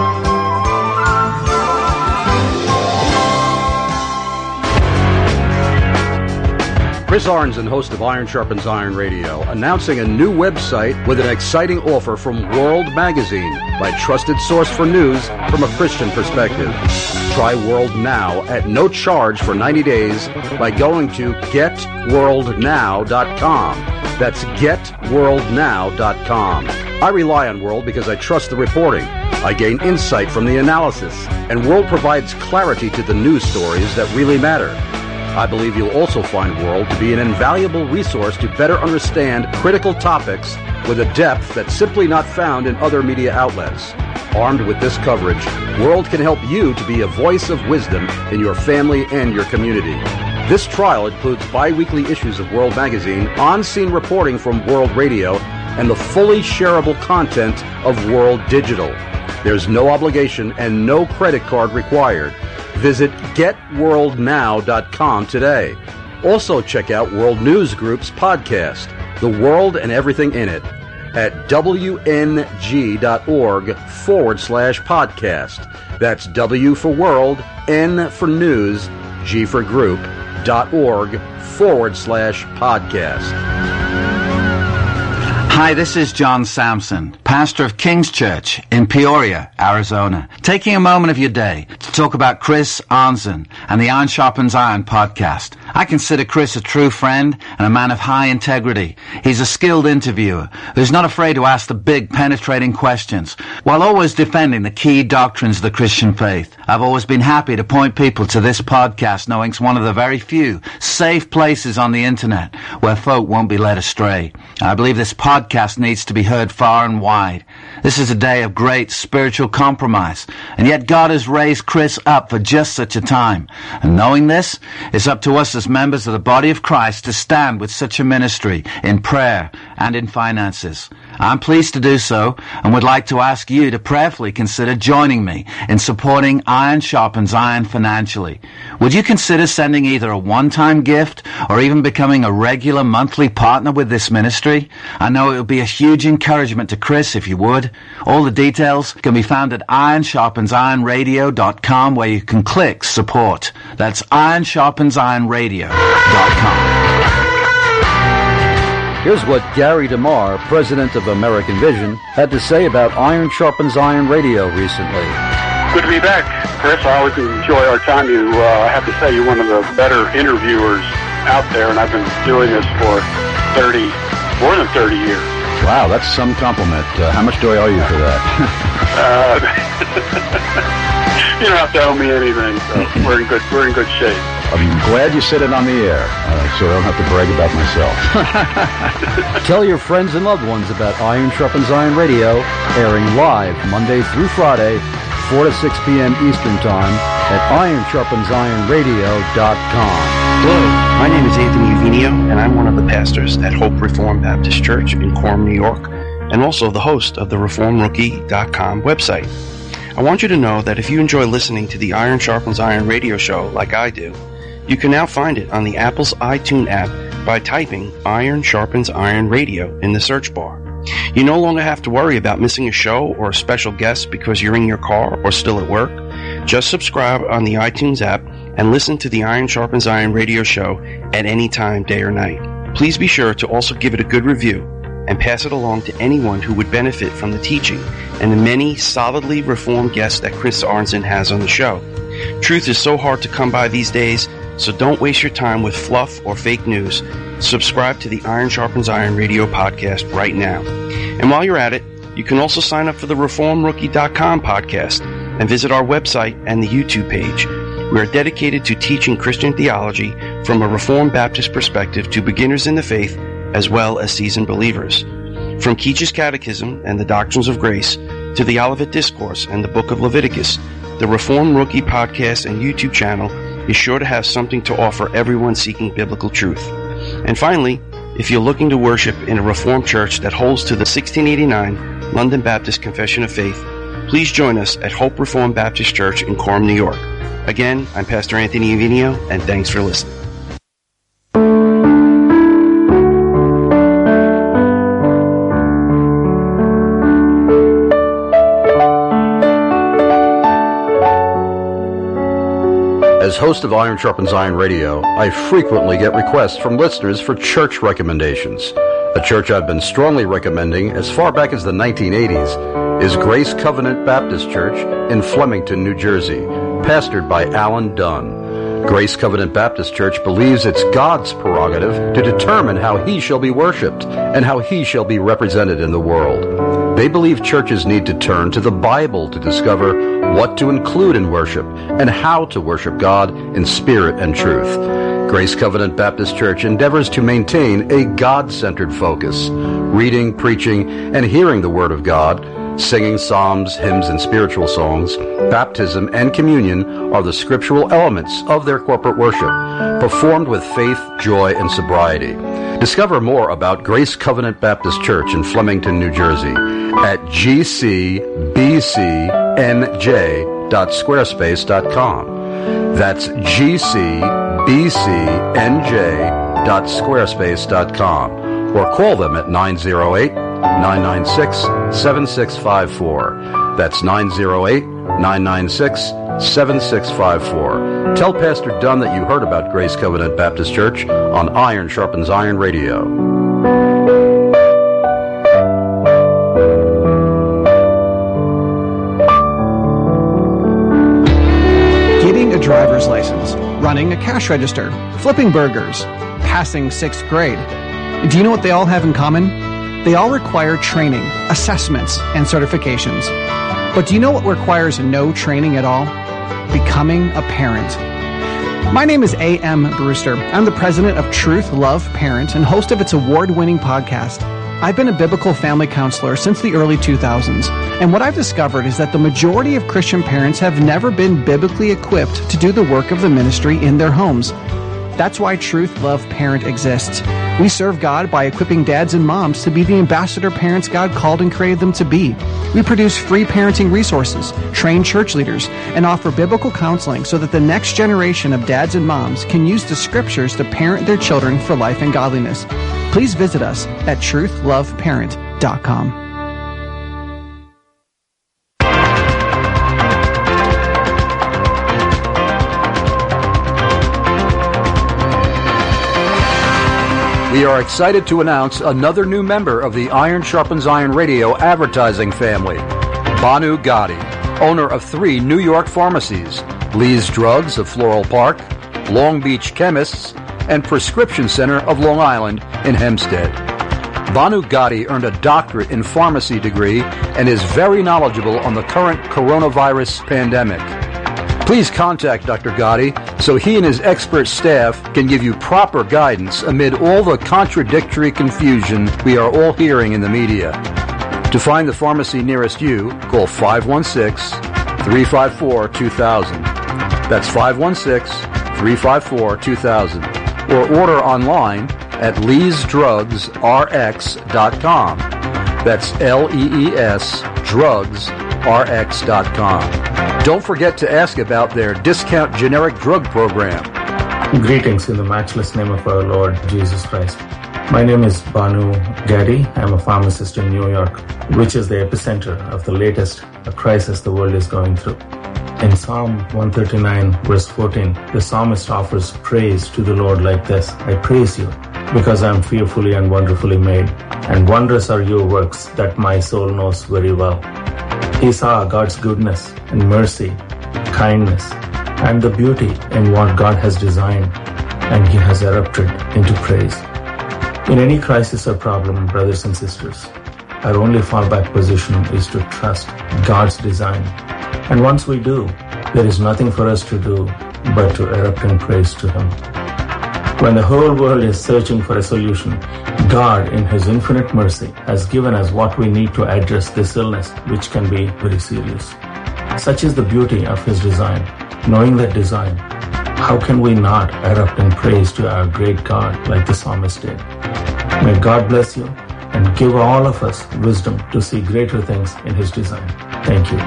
Chris Arnzen, host of Iron Sharpens Iron Radio, announcing a new website with an exciting offer from World Magazine, my trusted source for news from a Christian perspective. Try World now at no charge for ninety days by going to get world now dot com. That's get world now dot com. I rely on World because I trust the reporting. I gain insight from the analysis, and World provides clarity to the news stories that really matter. I believe you'll also find World to be an invaluable resource to better understand critical topics with a depth that's simply not found in other media outlets. Armed with this coverage, World can help you to be a voice of wisdom in your family and your community. This trial includes bi-weekly issues of World Magazine, on-scene reporting from World Radio, and the fully shareable content of World Digital. There's no obligation and no credit card required. Visit get world now dot com today. Also check out World News Group's podcast, The World and Everything in It, at W N G dot org forward slash podcast. That's W for World, N for News, G for Group, dot org forward slash podcast. Hi, this is John Sampson, pastor of King's Church in Peoria, Arizona, taking a moment of your day to talk about Chris Arnzen and the Iron Sharpens Iron podcast. I consider Chris a true friend and a man of high integrity. He's a skilled interviewer who's not afraid to ask the big, penetrating questions while always defending the key doctrines of the Christian faith. I've always been happy to point people to this podcast, knowing it's one of the very few safe places on the internet where folk won't be led astray. I believe this podcast podcast needs to be heard far and wide. This is a day of great spiritual compromise, and yet God has raised Chris up for just such a time. And knowing this, it's up to us as members of the body of Christ to stand with such a ministry in prayer and in finances. I'm pleased to do so and would like to ask you to prayerfully consider joining me in supporting Iron Sharpens Iron financially. Would you consider sending either a one-time gift or even becoming a regular monthly partner with this ministry? I know it would be a huge encouragement to Chris if you would. All the details can be found at iron sharpens iron radio dot com, where you can click support. That's iron sharpens iron radio dot com. Here's what Gary DeMar, president of American Vision, had to say about Iron Sharpens Iron Radio recently. Good to be back, Chris. I always enjoy our time. You, uh, I have to say, you're one of the better interviewers out there, and I've been doing this for thirty, more than thirty years. Wow, that's some compliment. Uh, how much do I owe you for that? uh, you don't have to owe me anything, so we're in good, we're in good shape. I'm glad you said it on the air, uh, so I don't have to brag about myself. Tell your friends and loved ones about Iron Sharpens Iron Radio, airing live Monday through Friday, four to six p.m. Eastern Time at iron sharpens iron radio dot com. Hello, my name is Anthony Uvinio, and I'm one of the pastors at Hope Reformed Baptist Church in Coram, New York, and also the host of the reform rookie dot com website. I want you to know that if you enjoy listening to the Iron Sharpens Iron radio show like I do, you can now find it on the Apple's iTunes app by typing Iron Sharpens Iron Radio in the search bar. You no longer have to worry about missing a show or a special guest because you're in your car or still at work. Just subscribe on the iTunes app and listen to the Iron Sharpens Iron radio show at any time, day or night. Please be sure to also give it a good review and pass it along to anyone who would benefit from the teaching and the many solidly reformed guests that Chris Arnzen has on the show. Truth is so hard to come by these days, so don't waste your time with fluff or fake news. Subscribe to the Iron Sharpens Iron radio podcast right now. And while you're at it, you can also sign up for the reform rookie dot com podcast and visit our website and the YouTube page. We are dedicated to teaching Christian theology from a Reformed Baptist perspective to beginners in the faith as well as seasoned believers. From Keach's Catechism and the Doctrines of Grace to the Olivet Discourse and the Book of Leviticus, the Reform Rookie podcast and YouTube channel is sure to have something to offer everyone seeking biblical truth. And finally, if you're looking to worship in a Reformed church that holds to the sixteen eighty-nine London Baptist Confession of Faith, please join us at Hope Reformed Baptist Church in Coram, New York. Again, I'm Pastor Anthony Uvinio, and thanks for listening. As host of Iron Sharpens Iron Radio, I frequently get requests from listeners for church recommendations. A church I've been strongly recommending as far back as the nineteen eighties is Grace Covenant Baptist Church in Flemington, New Jersey, pastored by Alan Dunn. Grace Covenant Baptist Church believes it's God's prerogative to determine how He shall be worshipped and how He shall be represented in the world. They believe churches need to turn to the Bible to discover what to include in worship and how to worship God in spirit and truth. Grace Covenant Baptist Church endeavors to maintain a God-centered focus, reading, preaching, and hearing the Word of God. Singing psalms, hymns, and spiritual songs, baptism, and communion are the scriptural elements of their corporate worship, performed with faith, joy, and sobriety. Discover more about Grace Covenant Baptist Church in Flemington, New Jersey at g c b c n j dot squarespace dot com. That's g c b c n j dot squarespace dot com, or call them at nine oh eight, nine nine six, seven six five four. That's nine oh eight, nine nine six, seven six five four. Tell Pastor Dunn that you heard about Grace Covenant Baptist Church on Iron Sharpens Iron Radio. driver's license, running a cash register, flipping burgers, passing sixth grade. Do you know what they all have in common? They all require training, assessments, and certifications. But do you know what requires no training at all? Becoming a parent. My name is A M Brewster. I'm the president of Truth, Love, Parent, and host of its award-winning podcast. I've been a biblical family counselor since the early two thousands, and what I've discovered is that the majority of Christian parents have never been biblically equipped to do the work of the ministry in their homes. That's why Truth, Love, Parent exists. We serve God by equipping dads and moms to be the ambassador parents God called and created them to be. We produce free parenting resources, train church leaders, and offer biblical counseling so that the next generation of dads and moms can use the scriptures to parent their children for life and godliness. Please visit us at truth love parent dot com. We are excited to announce another new member of the Iron Sharpens Iron Radio advertising family, Banu Gotti, owner of three New York pharmacies, Lee's Drugs of Floral Park, Long Beach Chemists, and Prescription Center of Long Island in Hempstead. Banu Gotti earned a doctorate in pharmacy degree and is very knowledgeable on the current coronavirus pandemic. Please contact Doctor Gotti so he and his expert staff can give you proper guidance amid all the contradictory confusion we are all hearing in the media. To find the pharmacy nearest you, call five one six, three five four, two thousand. That's five one six, three five four, two thousand. Or order online at lees drugs r x dot com. That's L E E S drugs r x dot com. Don't forget to ask about their discount generic drug program. Greetings in the matchless name of our Lord Jesus Christ. My name is Banu Gaddy. I'm a pharmacist in New York, which is the epicenter of the latest crisis the world is going through. In Psalm one thirty-nine, verse fourteen, the psalmist offers praise to the Lord like this: I praise you because I am fearfully and wonderfully made, and wondrous are your works that my soul knows very well. He saw God's goodness and mercy, kindness, and the beauty in what God has designed, and he has erupted into praise. In any crisis or problem, brothers and sisters, our only fallback position is to trust God's design. And once we do, there is nothing for us to do but to erupt in praise to him. When the whole world is searching for a solution, God, in his infinite mercy, has given us what we need to address this illness, which can be very serious. Such is the beauty of his design. Knowing that design, how can we not erupt in praise to our great God like the psalmist did? May God bless you and give all of us wisdom to see greater things in his design. Thank you.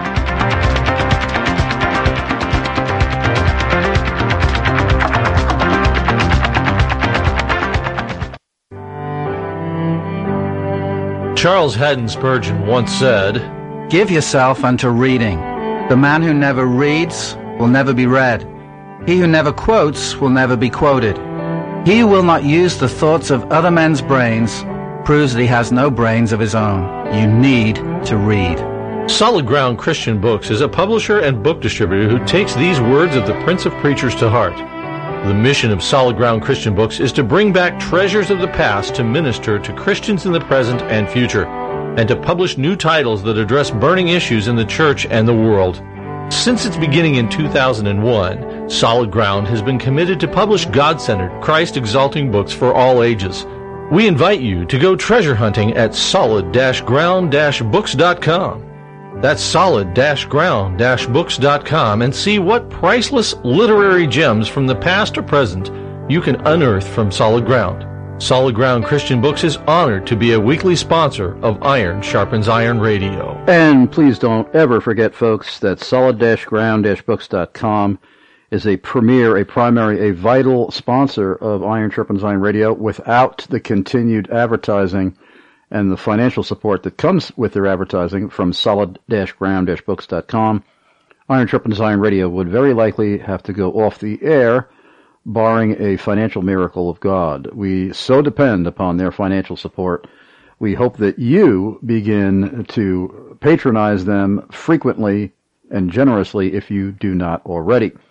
Charles Haddon Spurgeon once said, "Give yourself unto reading. The man who never reads will never be read. He who never quotes will never be quoted. He who will not use the thoughts of other men's brains proves that he has no brains of his own. You need to read." Solid Ground Christian Books is a publisher and book distributor who takes these words of the Prince of Preachers to heart. The mission of Solid Ground Christian Books is to bring back treasures of the past to minister to Christians in the present and future, and to publish new titles that address burning issues in the church and the world. Since its beginning in two thousand one, Solid Ground has been committed to publish God-centered, Christ-exalting books for all ages. We invite you to go treasure hunting at solid ground books dot com. That's solid ground books dot com and see what priceless literary gems from the past or present you can unearth from Solid Ground. Solid Ground Christian Books is honored to be a weekly sponsor of Iron Sharpens Iron Radio. And please don't ever forget, folks, that solid ground books dot com is a premier, a primary, a vital sponsor of Iron Sharpens Iron Radio. Without the continued advertising and the financial support that comes with their advertising from solid ground books dot com, Iron Sharpens Iron Radio would very likely have to go off the air, barring a financial miracle of God. We so depend upon their financial support. We hope that you begin to patronize them frequently and generously if you do not already.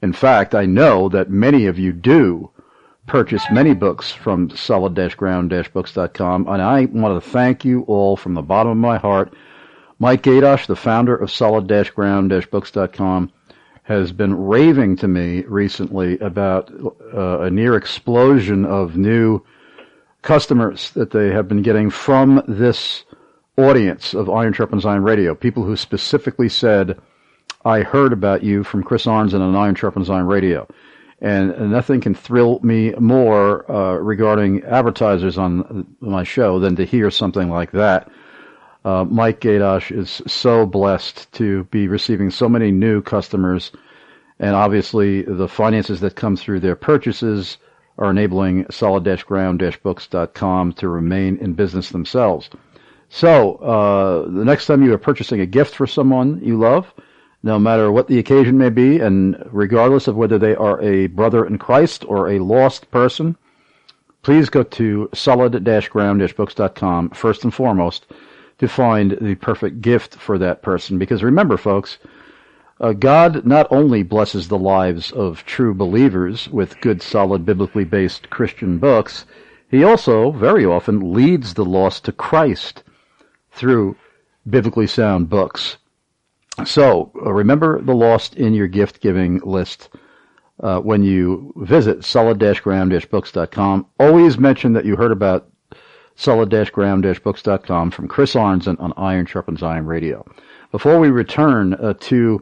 In fact, I know that many of you do purchase many books from solid ground books dot com, and I want to thank you all from the bottom of my heart. Mike Gadosh, the founder of solid ground books dot com, has been raving to me recently about uh, a near explosion of new customers that they have been getting from this audience of Iron Sharpens Iron Radio. People who specifically said, I heard about you from Chris Arnzen on Iron Sharpens Iron Radio. And nothing can thrill me more uh, regarding advertisers on my show than to hear something like that. Uh, Mike Gadosh is so blessed to be receiving so many new customers, and obviously the finances that come through their purchases are enabling solid ground books dot com to remain in business themselves. So, uh, the next time you are purchasing a gift for someone you love, no matter what the occasion may be, and regardless of whether they are a brother in Christ or a lost person, please go to solid ground books dot com first and foremost to find the perfect gift for that person. Because remember, folks, uh, God not only blesses the lives of true believers with good, solid, biblically based Christian books, he also very often leads the lost to Christ through biblically sound books. So, uh, remember the lost in your gift-giving list uh, when you visit solid ground books dot com. Always mention that you heard about solid ground books dot com from Chris Arnzen on Iron Sharpens Iron Radio. Before we return uh, to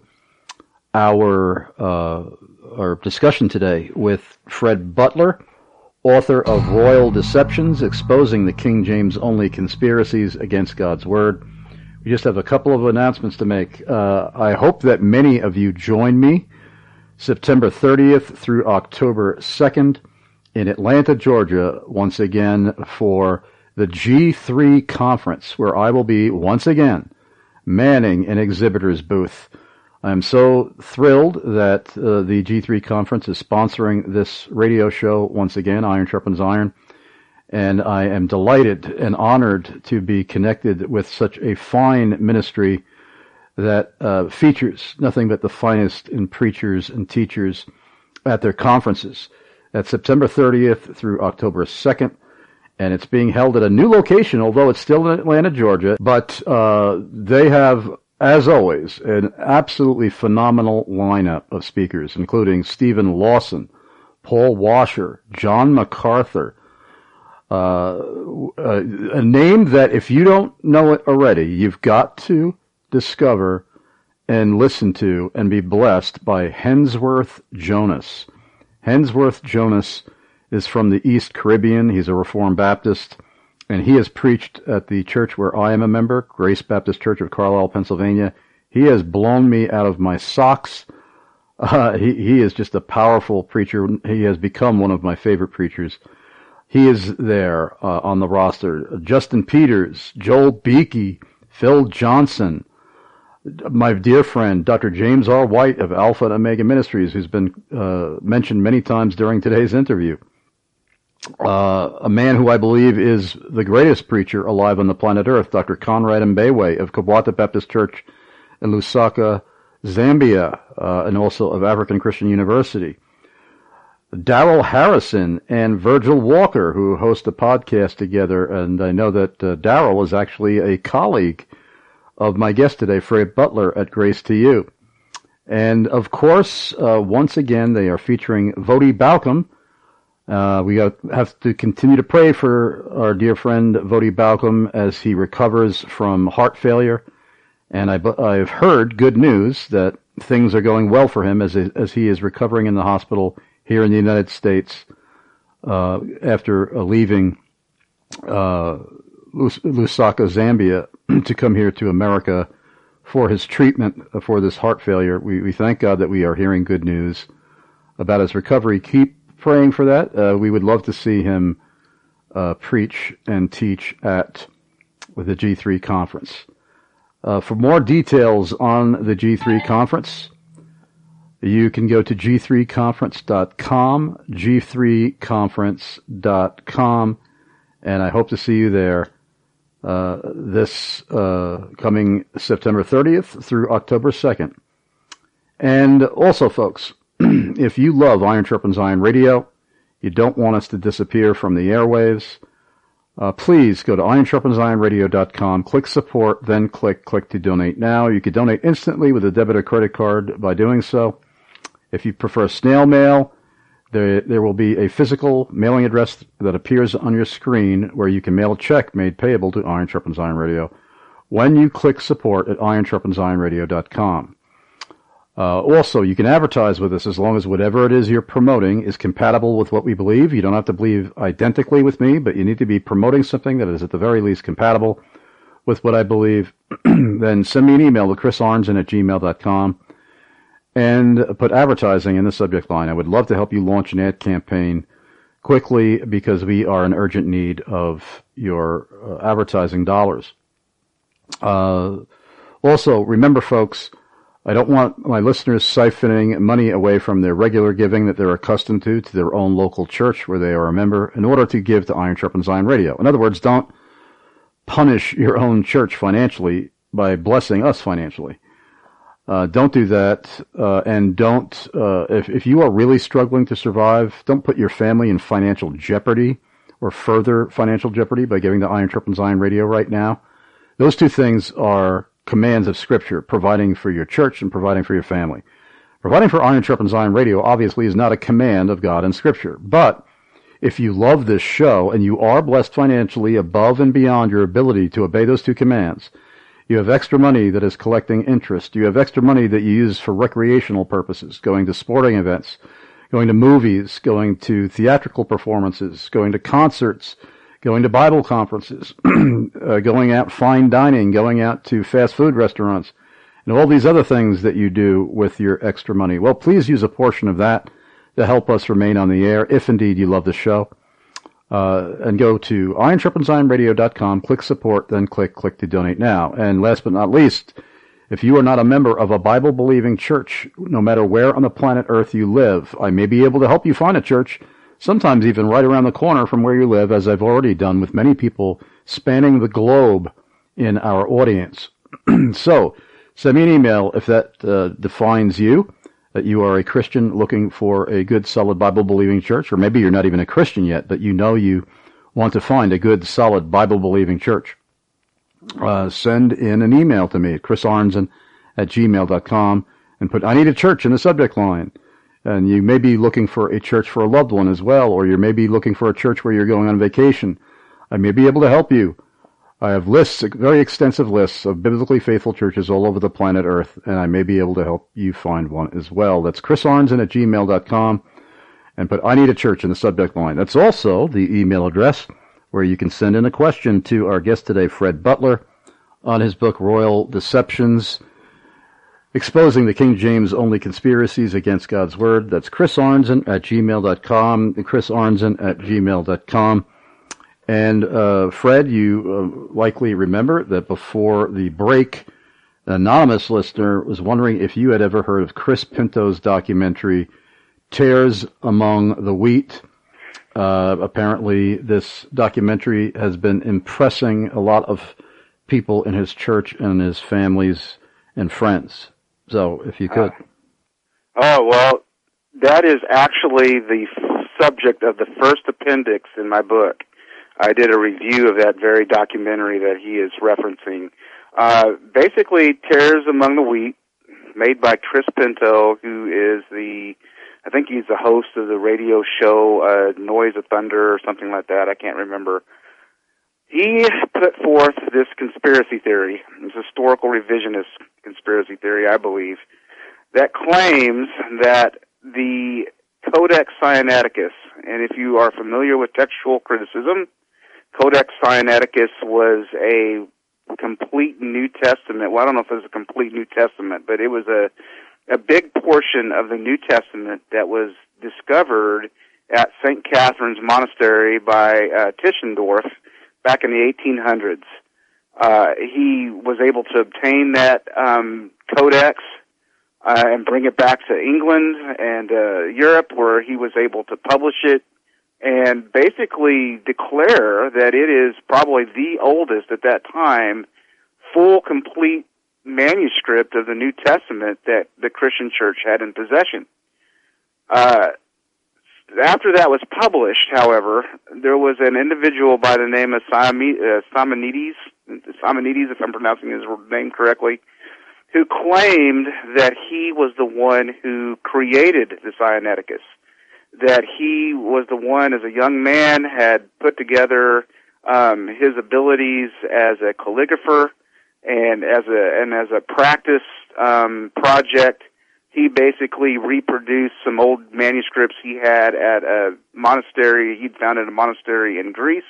our, uh, our discussion today with Fred Butler, author of Royal Deceptions, Exposing the King James Only Conspiracies Against God's Word, we just have a couple of announcements to make. Uh, I hope that many of you join me September thirtieth through October second in Atlanta, Georgia, once again for the G three conference, where I will be once again manning an exhibitor's booth. I'm so thrilled that uh, the G three conference is sponsoring this radio show once again, Iron Sharpens Iron. And I am delighted and honored to be connected with such a fine ministry that uh, features nothing but the finest in preachers and teachers at their conferences. That's September thirtieth through October second, and it's being held at a new location, although it's still in Atlanta, Georgia. But uh, they have, as always, an absolutely phenomenal lineup of speakers, including Stephen Lawson, Paul Washer, John MacArthur, Uh, a, a name that if you don't know it already, you've got to discover and listen to and be blessed by Hensworth Jonas. Hensworth Jonas is from the East Caribbean. He's a Reformed Baptist, and he has preached at the church where I am a member, Grace Baptist Church of Carlisle, Pennsylvania. He has blown me out of my socks. Uh, he, he is just a powerful preacher. He has become one of my favorite preachers. He is there uh, on the roster. Justin Peters, Joel Beakey, Phil Johnson, my dear friend, Doctor James R. White of Alpha and Omega Ministries, who's been uh, mentioned many times during today's interview. Uh, a man who I believe is the greatest preacher alive on the planet Earth, Doctor Conrad Mbewe of Kabwata Baptist Church in Lusaka, Zambia, uh, and also of African Christian University. Darrell Harrison and Virgil Walker, who host a podcast together, and I know that uh, Darrell is actually a colleague of my guest today, Fred Butler at Grace to You. And, of course, uh, once again, they are featuring Vodi Balcom. Uh, we got, have to continue to pray for our dear friend Vodi Balcom as he recovers from heart failure. And I, I've heard good news that things are going well for him as, as he is recovering in the hospital here in the United States uh, after uh, leaving uh, Lusaka, Zambia, to come here to America for his treatment for this heart failure. We, we thank God that we are hearing good news about his recovery. Keep praying for that. Uh, we would love to see him uh, preach and teach at the G three conference. Uh, for more details on the G three conference, you can go to G three conference dot com, G three conference dot com, and I hope to see you there uh, this uh, coming September thirtieth through October second. And also, folks, if you love Iron Sharpens Iron Radio, you don't want us to disappear from the airwaves, uh, please go to iron sharpens iron radio dot com, click support, then click click to donate now. You can donate instantly with a debit or credit card by doing so. If you prefer snail mail, there, there will be a physical mailing address that appears on your screen where you can mail a check made payable to Iron Sharpens Iron Radio when you click support at iron sharpens iron radio dot com. Uh, also, you can advertise with us as long as whatever it is you're promoting is compatible with what we believe. You don't have to believe identically with me, but you need to be promoting something that is at the very least compatible with what I believe. Then send me an email to chris arnzen at gmail dot com and put advertising in the subject line. I would love to help you launch an ad campaign quickly because we are in urgent need of your uh, advertising dollars. Uh, also, remember, folks, I don't want my listeners siphoning money away from their regular giving that they're accustomed to, to their own local church where they are a member, in order to give to Iron Sharpens Iron Radio. In other words, don't punish your own church financially by blessing us financially. Uh, don't do that, uh, and don't, uh, if, if you are really struggling to survive, don't put your family in financial jeopardy or further financial jeopardy by giving to Iron Sharpens Iron Radio right now. Those two things are commands of Scripture, providing for your church and providing for your family. Providing for Iron Sharpens Iron Radio obviously is not a command of God in Scripture, but if you love this show and you are blessed financially above and beyond your ability to obey those two commands, you have extra money that is collecting interest, you have extra money that you use for recreational purposes, going to sporting events, going to movies, going to theatrical performances, going to concerts, going to Bible conferences, uh, going out fine dining, going out to fast food restaurants, and all these other things that you do with your extra money. Well, please use a portion of that to help us remain on the air, if indeed you love the show. Uh, and go to iron sharpens iron radio dot com, click support, then click click to donate now. And last but not least, if you are not a member of a Bible-believing church, no matter where on the planet Earth you live, I may be able to help you find a church, sometimes even right around the corner from where you live, as I've already done with many people spanning the globe in our audience. So, send me an email if that uh, defines you, that you are a Christian looking for a good, solid, Bible-believing church, or maybe you're not even a Christian yet, but you know you want to find a good, solid, Bible-believing church. Uh, send in an email to me at chris arnzen at gmail dot com and put, I need a church in the subject line. And you may be looking for a church for a loved one as well, or you may be looking for a church where you're going on vacation. I may be able to help you. I have lists, very extensive lists of biblically faithful churches all over the planet Earth, and I may be able to help you find one as well. That's chris arnzen at gmail dot com, and put I need a church in the subject line. That's also the email address where you can send in a question to our guest today, Fred Butler, on his book Royal Deceptions, Exposing the King James Only Conspiracies Against God's Word. That's chris arnzen at gmail dot com, chris arnzen at gmail dot com. And, uh, Fred, you uh, likely remember that before the break, an anonymous listener was wondering if you had ever heard of Chris Pinto's documentary, Tares Among the Wheat. Uh, apparently this documentary has been impressing a lot of people in his church and his families and friends. So, if you could. Uh, oh, well, that is actually the f- subject of the first appendix in my book. I did a review of that very documentary that he is referencing. Uh, basically, Tares Among the Wheat, made by Chris Pinto, who is the, I think he's the host of the radio show uh, Noise of Thunder or something like that. I can't remember. He put forth this conspiracy theory, this historical revisionist conspiracy theory, I believe, that claims that the Codex Sinaiticus, and if you are familiar with textual criticism, Codex Sinaiticus was a complete New Testament. Well, I don't know if it was a complete New Testament, but it was a a big portion of the New Testament that was discovered at Saint Catherine's Monastery by uh, Tischendorf back in the eighteen hundreds. Uh, he was able to obtain that um, codex uh, and bring it back to England and uh, Europe, where he was able to publish it and basically declare that it is probably the oldest at that time full, complete manuscript of the New Testament that the Christian church had in possession. Uh, after that was published, however, there was an individual by the name of Simonides, Simonides, if I'm pronouncing his name correctly, who claimed that he was the one who created the Sinaiticus, that he was the one, as a young man, had put together um, his abilities as a calligrapher and as a and as a practice um, project. He basically reproduced some old manuscripts he had at a monastery. He'd founded a monastery in Greece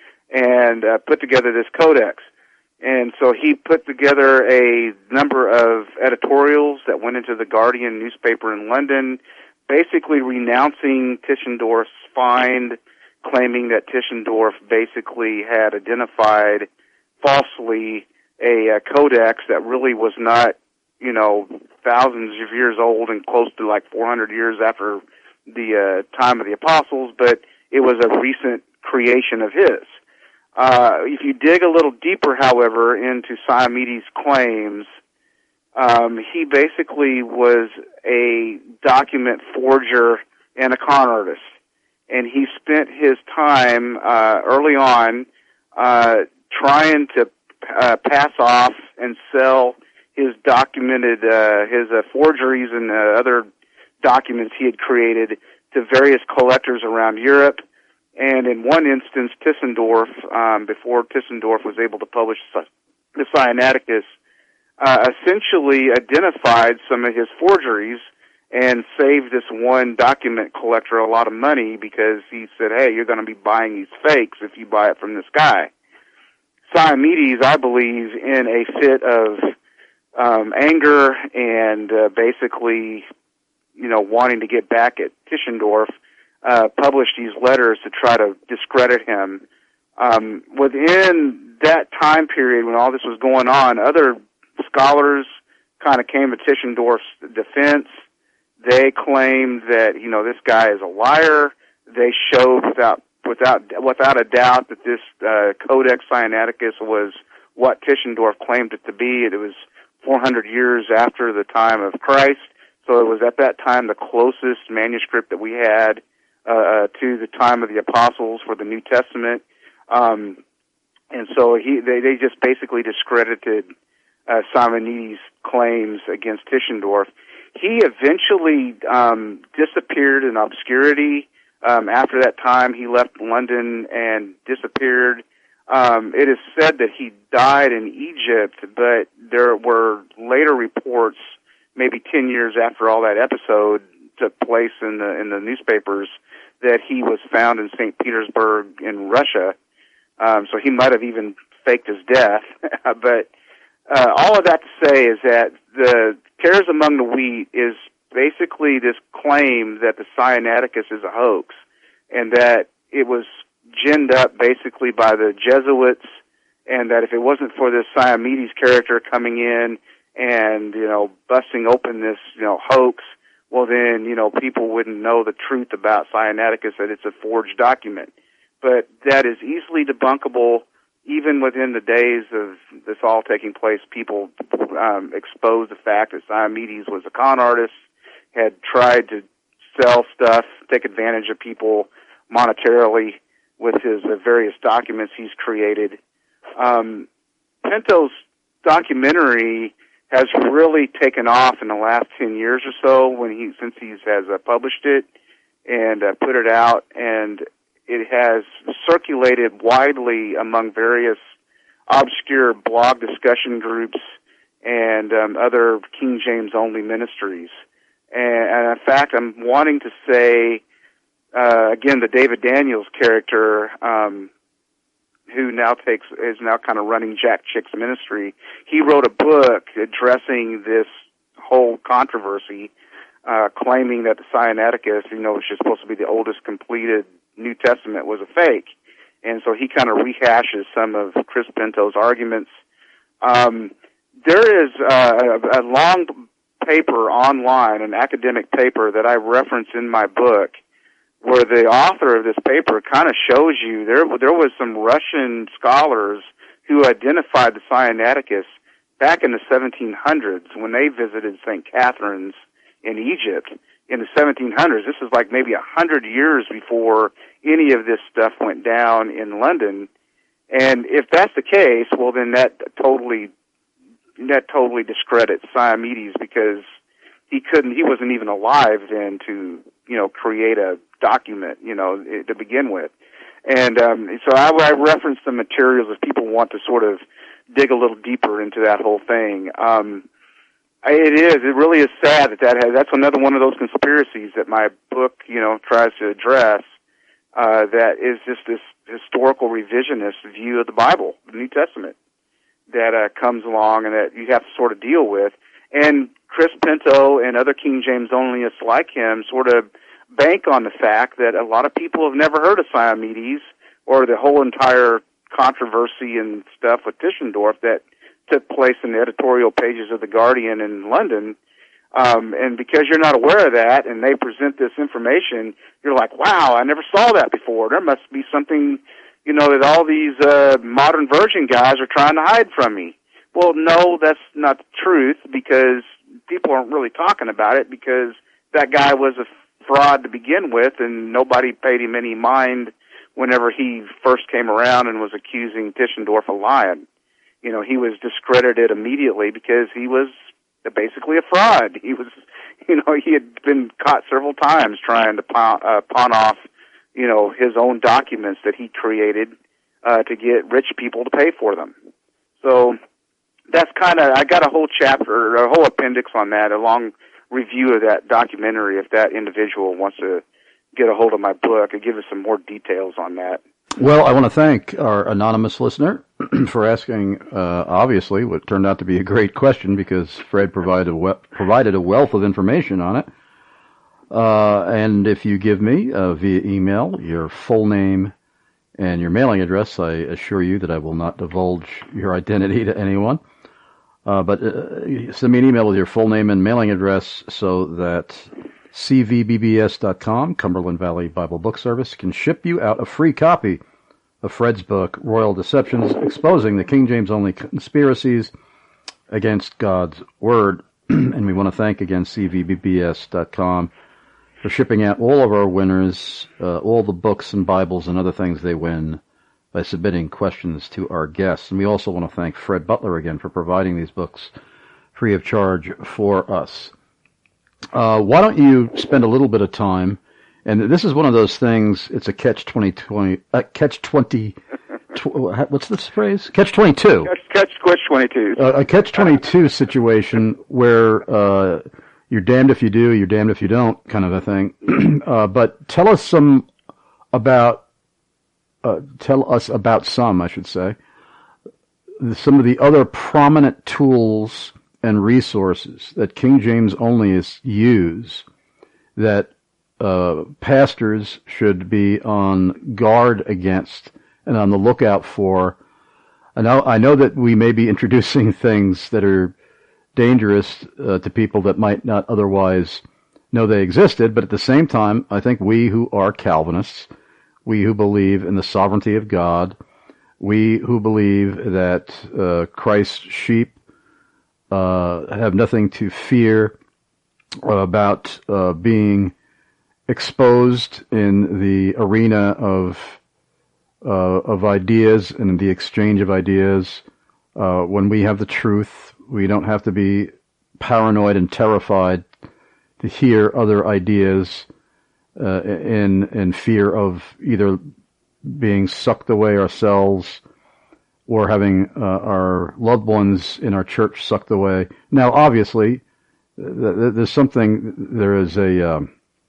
and uh, put together this codex. And so he put together a number of editorials that went into the Guardian newspaper in London, basically renouncing Tischendorf's find, claiming that Tischendorf basically had identified falsely a, a codex that really was not, you know, thousands of years old and close to like four hundred years after the uh, time of the apostles, but it was a recent creation of his. Uh, if you dig a little deeper, however, into Simonides' claims, um, he basically was a document forger and a con artist. And he spent his time uh, early on uh, trying to uh, pass off and sell his documented, uh, his uh, forgeries and uh, other documents he had created to various collectors around Europe. And in one instance, Tischendorf, um, before Tischendorf was able to publish the Sinaiticus, uh, essentially identified some of his forgeries and saved this one document collector a lot of money because he said, hey, you're going to be buying these fakes if you buy it from this guy. Simonides, I believe, in a fit of um, anger and uh, basically, you know, wanting to get back at Tischendorf, uh, published these letters to try to discredit him. Um, within that time period when all this was going on, other scholars kind of came to Tischendorf's defense. They claimed that, you know, this guy is a liar. They showed without without without a doubt that this uh, Codex Sinaiticus was what Tischendorf claimed it to be. It was four hundred years after the time of Christ, so it was at that time the closest manuscript that we had uh, to the time of the apostles for the New Testament. Um, and so he they, they just basically discredited uh, Simonides' claims against Tischendorf. He eventually um, disappeared in obscurity. Um, after that time, he left London and disappeared. Um, it is said that he died in Egypt, but there were later reports, maybe ten years after all that episode took place in the in the newspapers, that he was found in Saint Petersburg in Russia. Um, so he might have even faked his death. But uh, all of that to say is that the Tares Among the Wheat is basically this claim that the Sinaiticus is a hoax, and that it was ginned up basically by the Jesuits, and that if it wasn't for this Simonides character coming in and, you know, busting open this, you know, hoax, well then, you know, people wouldn't know the truth about Sinaiticus, that it's a forged document. But that is easily debunkable. Even within the days of this all taking place, people um, exposed the fact that Simonides was a con artist, had tried to sell stuff, take advantage of people monetarily with his uh, various documents he's created. Um, Pinto's documentary has really taken off in the last ten years or so when he since he has uh, published it and uh, put it out, and it has circulated widely among various obscure blog discussion groups and um, other King James only ministries. And, and in fact, I'm wanting to say, uh, again, the David Daniels character, um, who now takes, is now kind of running Jack Chick's ministry. He wrote a book addressing this whole controversy, uh, claiming that the Sinaiticus, you know, which is supposed to be the oldest completed New Testament, was a fake. And so he kind of rehashes some of Chris Pinto's arguments. Um, there is uh, a, a long paper online, an academic paper that I reference in my book, where the author of this paper kind of shows you there there was some Russian scholars who identified the Sinaiticus back in the seventeen hundreds when they visited Saint Catherine's in Egypt. in the seventeen hundreds. This is like maybe a hundred years before any of this stuff went down in London. And if that's the case, well, then that totally that totally discredits Simonides, because he couldn't, he wasn't even alive then to, you know, create a document, you know, to begin with. And um, so I, I reference the materials if people want to sort of dig a little deeper into that whole thing. Um, it is, it really is sad that that has, that's another one of those conspiracies that my book, you know, tries to address, uh, that is just this historical revisionist view of the Bible, the New Testament, that uh, comes along and that you have to sort of deal with. And Chris Pinto and other King James onlyists like him sort of bank on the fact that a lot of people have never heard of Simonides or the whole entire controversy and stuff with Tischendorf that took place in the editorial pages of The Guardian in London. Um, and because you're not aware of that and they present this information, you're like, wow, I never saw that before. There must be something, you know, that all these uh, modern virgin guys are trying to hide from me. Well, no, that's not the truth, because people aren't really talking about it, because that guy was a fraud to begin with, and nobody paid him any mind whenever he first came around and was accusing Tischendorf of lying. You know, he was discredited immediately because he was basically a fraud. He was, you know, he had been caught several times trying to pawn, uh, pawn off, you know, his own documents that he created uh, to get rich people to pay for them. So that's kind of, I got a whole chapter, a whole appendix on that, a long review of that documentary if that individual wants to get a hold of my book and give us some more details on that. Well, I want to thank our anonymous listener for asking, uh, obviously, what turned out to be a great question, because Fred provided a, we- provided a wealth of information on it. Uh, and if you give me, uh, via email, your full name and your mailing address, I assure you that I will not divulge your identity to anyone. Uh, but uh, send me an email with your full name and mailing address so that C V B B S dot com, Cumberland Valley Bible Book Service, can ship you out a free copy of Fred's book, Royal Deceptions, Exposing the King James Only Conspiracies Against God's Word. And we want to thank again C V B B S dot com for shipping out all of our winners, uh, all the books and Bibles and other things they win by submitting questions to our guests. And we also want to thank Fred Butler again for providing these books free of charge for us. Uh, why don't you spend a little bit of time, and this is one of those things, it's a catch twenty twenty, uh, catch twenty, tw- what's this phrase? Catch twenty-two. Catch, catch, catch twenty-two. Uh, a catch twenty-two situation where uh, you're damned if you do, you're damned if you don't, kind of a thing. uh, but tell us some about, uh, tell us about some, I should say, some of the other prominent tools and resources that King James onlyists use that uh, pastors should be on guard against and on the lookout for. I know, I know that we may be introducing things that are dangerous uh, to people that might not otherwise know they existed, but at the same time, I think we who are Calvinists, we who believe in the sovereignty of God, we who believe that uh, Christ's sheep Uh, have nothing to fear about uh, being exposed in the arena of uh, of ideas and in the exchange of ideas. Uh, when we have the truth, we don't have to be paranoid and terrified to hear other ideas uh, in in fear of either being sucked away ourselves or having uh, our loved ones in our church sucked away. Now, obviously, th- th- there's something. There is a um,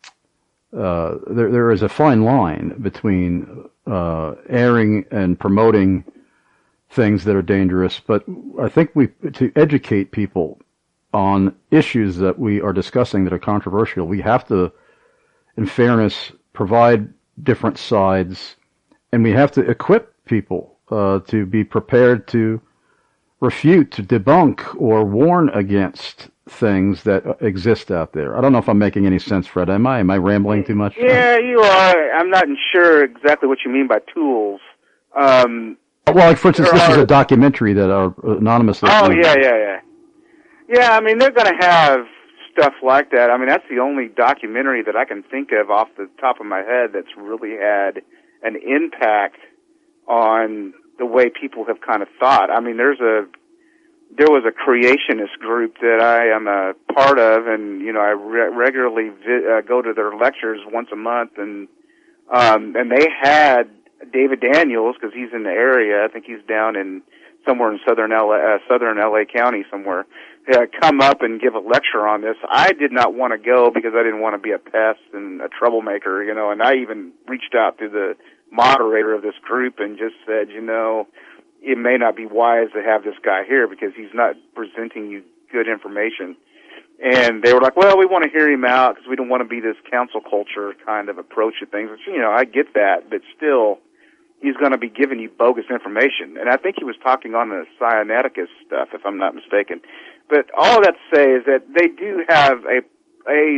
uh, there there is a fine line between uh, airing and promoting things that are dangerous. But I think we to educate people on issues that we are discussing that are controversial, we have to, in fairness, provide different sides, and we have to equip people Uh, to be prepared to refute, to debunk, or warn against things that exist out there. I don't know if I'm making any sense, Fred. Am I? Am I rambling too much? Yeah, you are. I'm not sure exactly what you mean by tools. Um, well, like, for instance, this are, is a documentary that our anonymous listener... Oh, yeah, yeah, yeah. Yeah, I mean, they're going to have stuff like that. I mean, that's the only documentary that I can think of off the top of my head that's really had an impact on the way people have kind of thought. I mean, there's a there was a creationist group that I am a part of, and you know, I re- regularly vi- uh, go to their lectures once a month, and um, and they had David Daniels, because he's in the area. I think he's down in somewhere in southern L A, uh, southern L A County somewhere. Uh, come up and give a lecture on this. I did not want to go because I didn't want to be a pest and a troublemaker, you know. And I even reached out to the moderator of this group and just said, you know, it may not be wise to have this guy here because he's not presenting you good information. And they were like, well, we want to hear him out because we don't want to be this council culture kind of approach to things. Which, you know, I get that, but still, he's going to be giving you bogus information. And I think he was talking on the Sinaiticus stuff, if I'm not mistaken. But all that to say is that they do have a a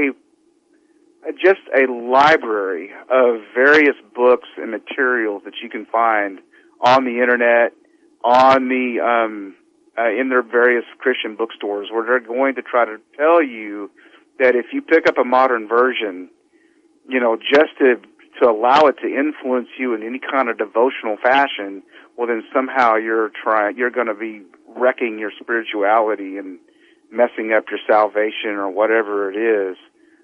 a just a library of various books and materials that you can find on the internet, on the um, uh, in their various Christian bookstores, where they're going to try to tell you that if you pick up a modern version, you know, just to to allow it to influence you in any kind of devotional fashion, well, then somehow you're trying, you're going to be wrecking your spirituality and messing up your salvation or whatever it is.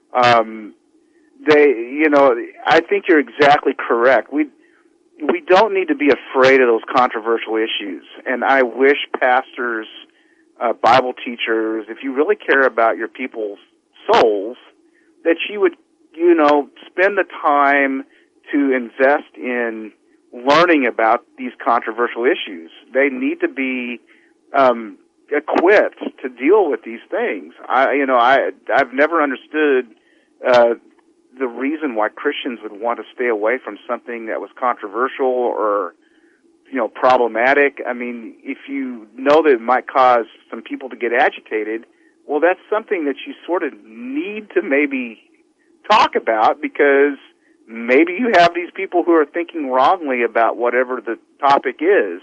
Um, they, you know, I think you're exactly correct. We we don't need to be afraid of those controversial issues. And I wish pastors, uh, Bible teachers, if you really care about your people's souls, that you would, you know, spend the time to invest in learning about these controversial issues. They need to be um, equipped to deal with these things. I, you know, I, I've never understood uh, the reason why Christians would want to stay away from something that was controversial or, you know, problematic. I mean, if you know that it might cause some people to get agitated, well, that's something that you sort of need to maybe talk about, because maybe you have these people who are thinking wrongly about whatever the topic is.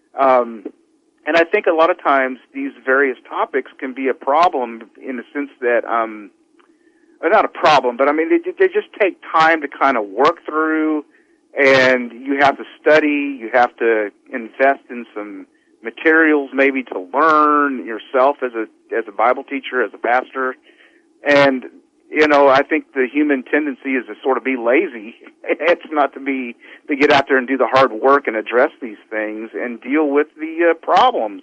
Um, and I think a lot of times these various topics can be a problem in the sense that, um, or not a problem, but I mean, they, they just take time to kind of work through, and you have to study, you have to invest in some materials maybe to learn yourself as a, as a Bible teacher, as a pastor. And you know, I think the human tendency is to sort of be lazy. It's not to be, to get out there and do the hard work and address these things and deal with the uh, problems.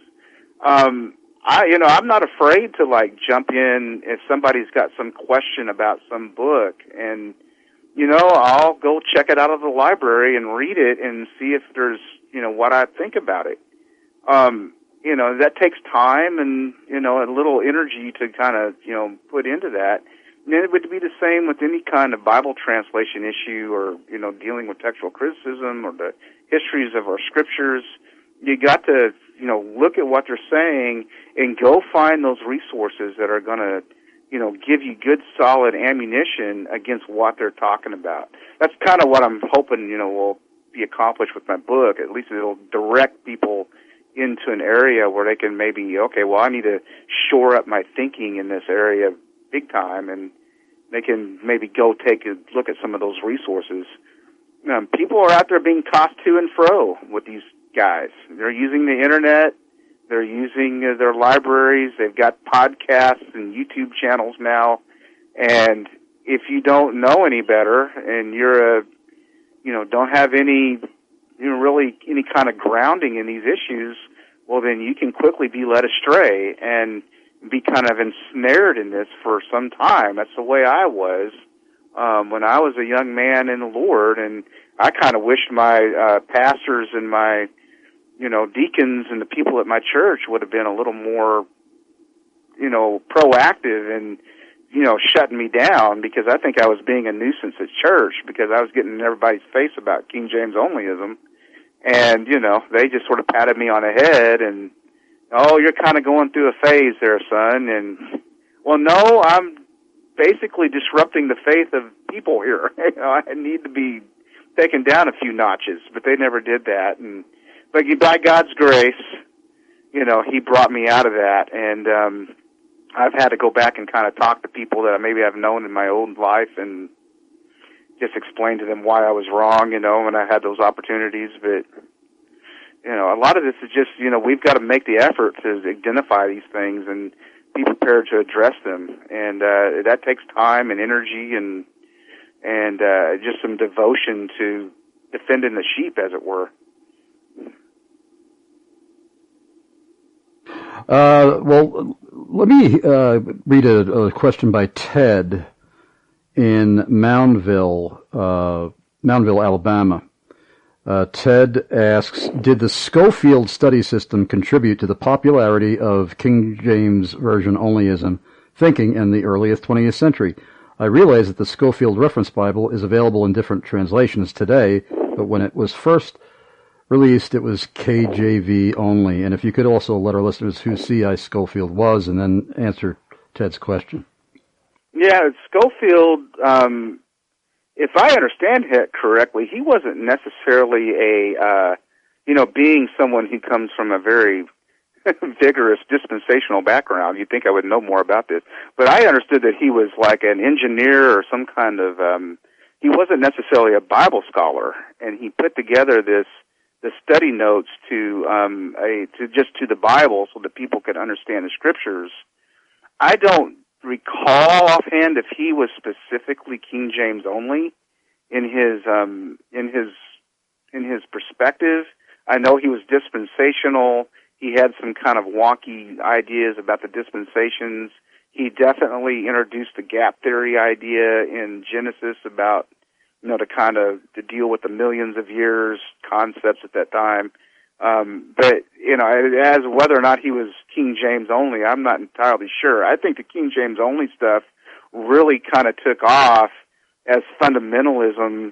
Um, I, you know, I'm not afraid to like jump in if somebody's got some question about some book, and, you know, I'll go check it out of the library and read it and see if there's, you know, what I think about it. Um, you know, that takes time and, you know, a little energy to kind of, you know, put into that. And it would be the same with any kind of Bible translation issue or, you know, dealing with textual criticism or the histories of our scriptures. You got to, you know, look at what they're saying and go find those resources that are going to, you know, give you good, solid ammunition against what they're talking about. That's kind of what I'm hoping, you know, will be accomplished with my book. At least it'll direct people into an area where they can maybe, okay, well, I need to shore up my thinking in this area big time, and they can maybe go take a look at some of those resources. Um, people are out there being tossed to and fro with these guys. They're using the internet. They're using uh, their libraries. They've got podcasts and YouTube channels now. And if you don't know any better and you're a, you know, don't have any, you know, really any kind of grounding in these issues, well, then you can quickly be led astray and be kind of ensnared in this for some time. That's the way I was um, when I was a young man in the Lord, and I kind of wished my uh, pastors and my, you know, deacons and the people at my church would have been a little more, you know, proactive and, you know, shutting me down, because I think I was being a nuisance at church because I was getting in everybody's face about King James onlyism, and, you know, they just sort of patted me on the head and, oh, you're kind of going through a phase there, son. And, well, no, I'm basically disrupting the faith of people here. You know, I need to be taken down a few notches, but they never did that. And but by God's grace, you know, He brought me out of that. And um, I've had to go back and kind of talk to people that maybe I've known in my old life and just explain to them why I was wrong, you know, when I had those opportunities. But, you know, a lot of this is just, you know, we've got to make the effort to identify these things and be prepared to address them. And uh, that takes time and energy and and uh, just some devotion to defending the sheep, as it were. Uh, well, let me uh, read a, a question by Ted in Moundville, uh, Moundville, Alabama. Uh, Ted asks, did the Scofield study system contribute to the popularity of King James Version onlyism thinking in the earliest twentieth century? I realize that the Scofield Reference Bible is available in different translations today, but when it was first released, it was K J V only. And if you could also let our listeners who C I Scofield was, and then answer Ted's question. Yeah, Scofield, um, if I understand it correctly, he wasn't necessarily a, uh, you know, being someone who comes from a very vigorous dispensational background. You'd think I would know more about this. But I understood that he was like an engineer or some kind of, um, he wasn't necessarily a Bible scholar. And he put together this, the study notes to, um, a, to just to the Bible so that people could understand the scriptures. I don't recall offhand if he was specifically King James only in his, um, in his, in his perspective. I know he was dispensational. He had some kind of wonky ideas about the dispensations. He definitely introduced the gap theory idea in Genesis about, you know, to kind of to deal with the millions of years concepts at that time. Um, but, you know, as whether or not he was King James only, I'm not entirely sure. I think the King James only stuff really kind of took off as fundamentalism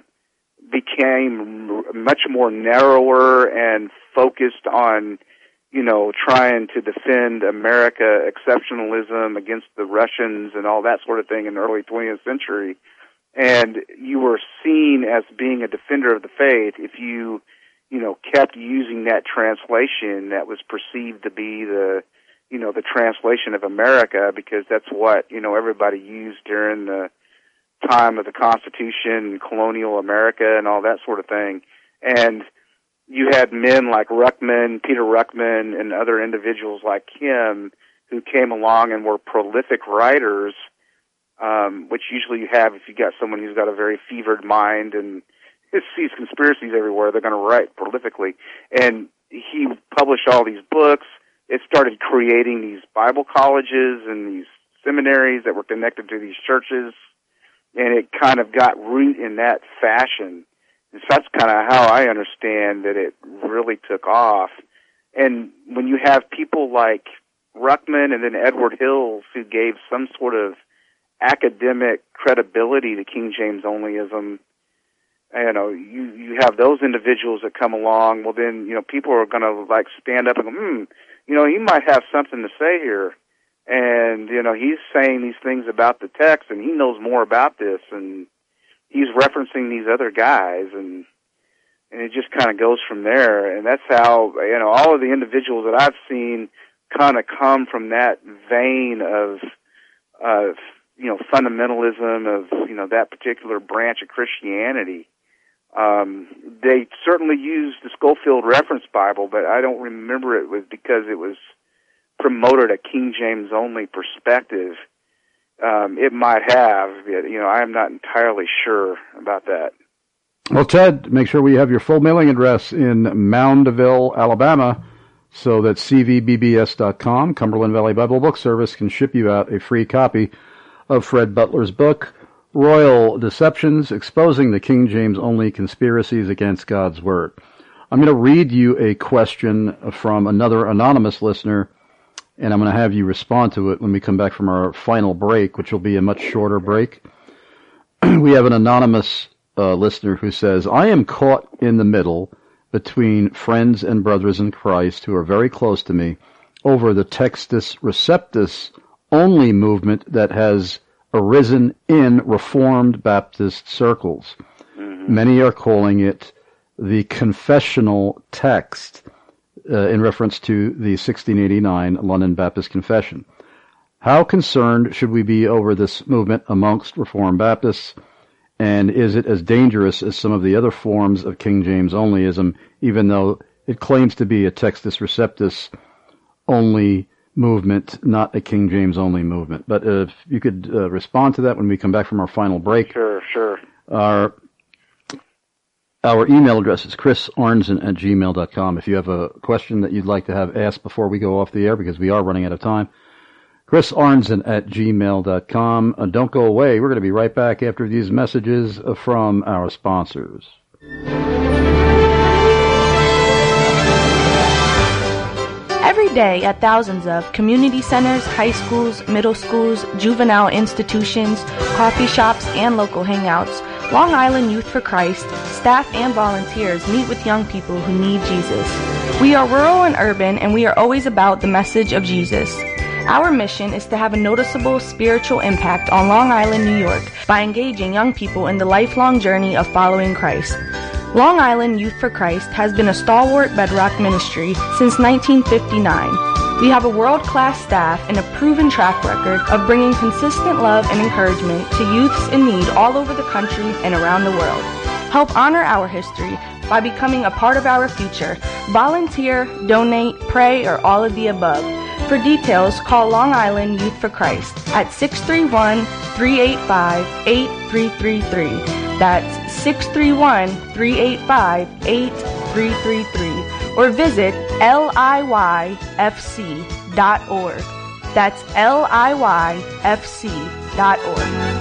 became much more narrower and focused on, you know, trying to defend America exceptionalism against the Russians and all that sort of thing in the early twentieth century. And you were seen as being a defender of the faith if you, you know, kept using that translation that was perceived to be the, you know, the translation of America, because that's what, you know, everybody used during the time of the Constitution and colonial America and all that sort of thing. And you had men like Ruckman, Peter Ruckman, and other individuals like him who came along and were prolific writers, um, which usually you have if you got someone who's got a very fevered mind and sees conspiracies everywhere. They're going to write prolifically. And he published all these books. It started creating these Bible colleges and these seminaries that were connected to these churches, and it kind of got root in that fashion. So that's kind of how I understand that it really took off. And when you have people like Ruckman and then Edward Hills who gave some sort of academic credibility to King James onlyism, you know, you, you have those individuals that come along, well then, you know, people are going to like stand up and go, hmm, you know, he might have something to say here. And, you know, he's saying these things about the text and he knows more about this, and he's referencing these other guys, and and it just kind of goes from there. And that's how, you know, all of the individuals that I've seen kind of come from that vein of, of, you know, fundamentalism, of, you know, that particular branch of Christianity. Um, they certainly used the Scofield Reference Bible, but I don't remember it was because it was promoted a King James only perspective. Um, it might have, you know, I am not entirely sure about that. Well, Ted, make sure we have your full mailing address in Moundville, Alabama, so that C V B B S dot com, Cumberland Valley Bible Book Service, can ship you out a free copy of Fred Butler's book, Royal Deceptions, Exposing the King James Only Conspiracies Against God's Word. I'm going to read you a question from another anonymous listener, and I'm going to have you respond to it when we come back from our final break, which will be a much shorter break. We have an anonymous uh, listener who says, I am caught in the middle between friends and brothers in Christ who are very close to me over the Textus Receptus only movement that has arisen in Reformed Baptist circles. Mm-hmm. Many are calling it the confessional text, Uh, in reference to the sixteen eighty-nine London Baptist Confession. How concerned should we be over this movement amongst Reformed Baptists? And is it as dangerous as some of the other forms of King James onlyism, even though it claims to be a Textus Receptus only movement, not a King James only movement? But uh, if you could uh, respond to that when we come back from our final break. Sure, sure. Our our email address is chris arnzen at gmail dot com. If you have a question that you'd like to have asked before we go off the air, because we are running out of time, chris arnzen at gmail dot com. Uh, don't go away. We're going to be right back after these messages from our sponsors. Every day at thousands of community centers, high schools, middle schools, juvenile institutions, coffee shops, and local hangouts, Long Island Youth for Christ, staff and volunteers meet with young people who need Jesus. We are rural and urban, and we are always about the message of Jesus. Our mission is to have a noticeable spiritual impact on Long Island, New York, by engaging young people in the lifelong journey of following Christ. Long Island Youth for Christ has been a stalwart bedrock ministry since nineteen fifty-nine. We have a world-class staff and a proven track record of bringing consistent love and encouragement to youths in need all over the country and around the world. Help honor our history by becoming a part of our future. Volunteer, donate, pray, or all of the above. For details, call Long Island Youth for Christ at six three one, three eight five, eight three three three. That's six three one, three eight five, eight three three three. Or visit L I Y F C dot org. That's L I Y F C dot org.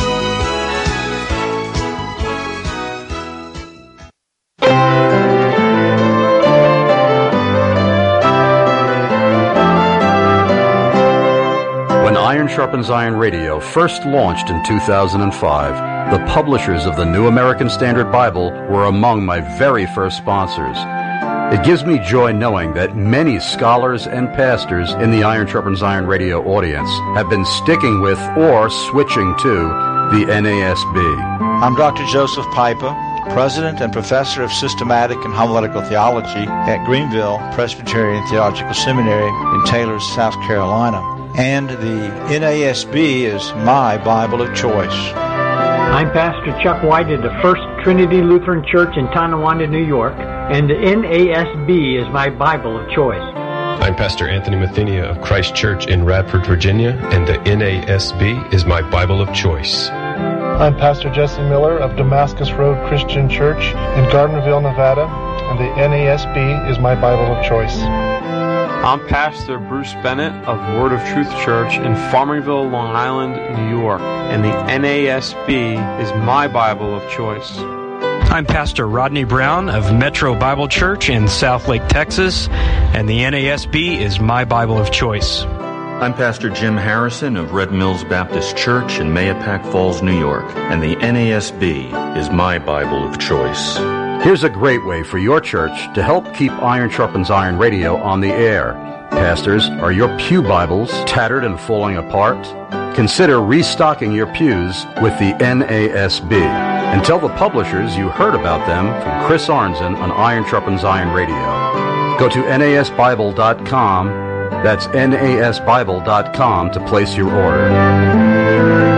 When Iron Sharpens Iron Radio first launched in two thousand five, the publishers of the New American Standard Bible were among my very first sponsors. It gives me joy knowing that many scholars and pastors in the Iron Sharpens Iron Radio audience have been sticking with or switching to the N A S B. I'm Doctor Joseph Piper, President and Professor of Systematic and Homiletical Theology at Greenville Presbyterian Theological Seminary in Taylor, South Carolina. And the N A S B is my Bible of choice. I'm Pastor Chuck White at the First Trinity Lutheran Church in Tonawanda, New York, and the N A S B is my Bible of choice. I'm Pastor Anthony Mathenia of Christ Church in Radford, Virginia, and the N A S B is my Bible of choice. I'm Pastor Jesse Miller of Damascus Road Christian Church in Gardnerville, Nevada, and the N A S B is my Bible of choice. I'm Pastor Bruce Bennett of Word of Truth Church in Farmingville, Long Island, New York, and the N A S B is my Bible of choice. I'm Pastor Rodney Brown of Metro Bible Church in Southlake, Texas, and the N A S B is my Bible of choice. I'm Pastor Jim Harrison of Red Mills Baptist Church in Mahopac Falls, New York, and the N A S B is my Bible of choice. Here's a great way for your church to help keep Iron Sharpens Iron Radio on the air. Pastors, are your pew Bibles tattered and falling apart? Consider restocking your pews with the N A S B. And tell the publishers you heard about them from Chris Arnzen on Iron Sharpens Iron Radio. Go to N A S Bible dot com. That's N A S Bible dot com to place your order.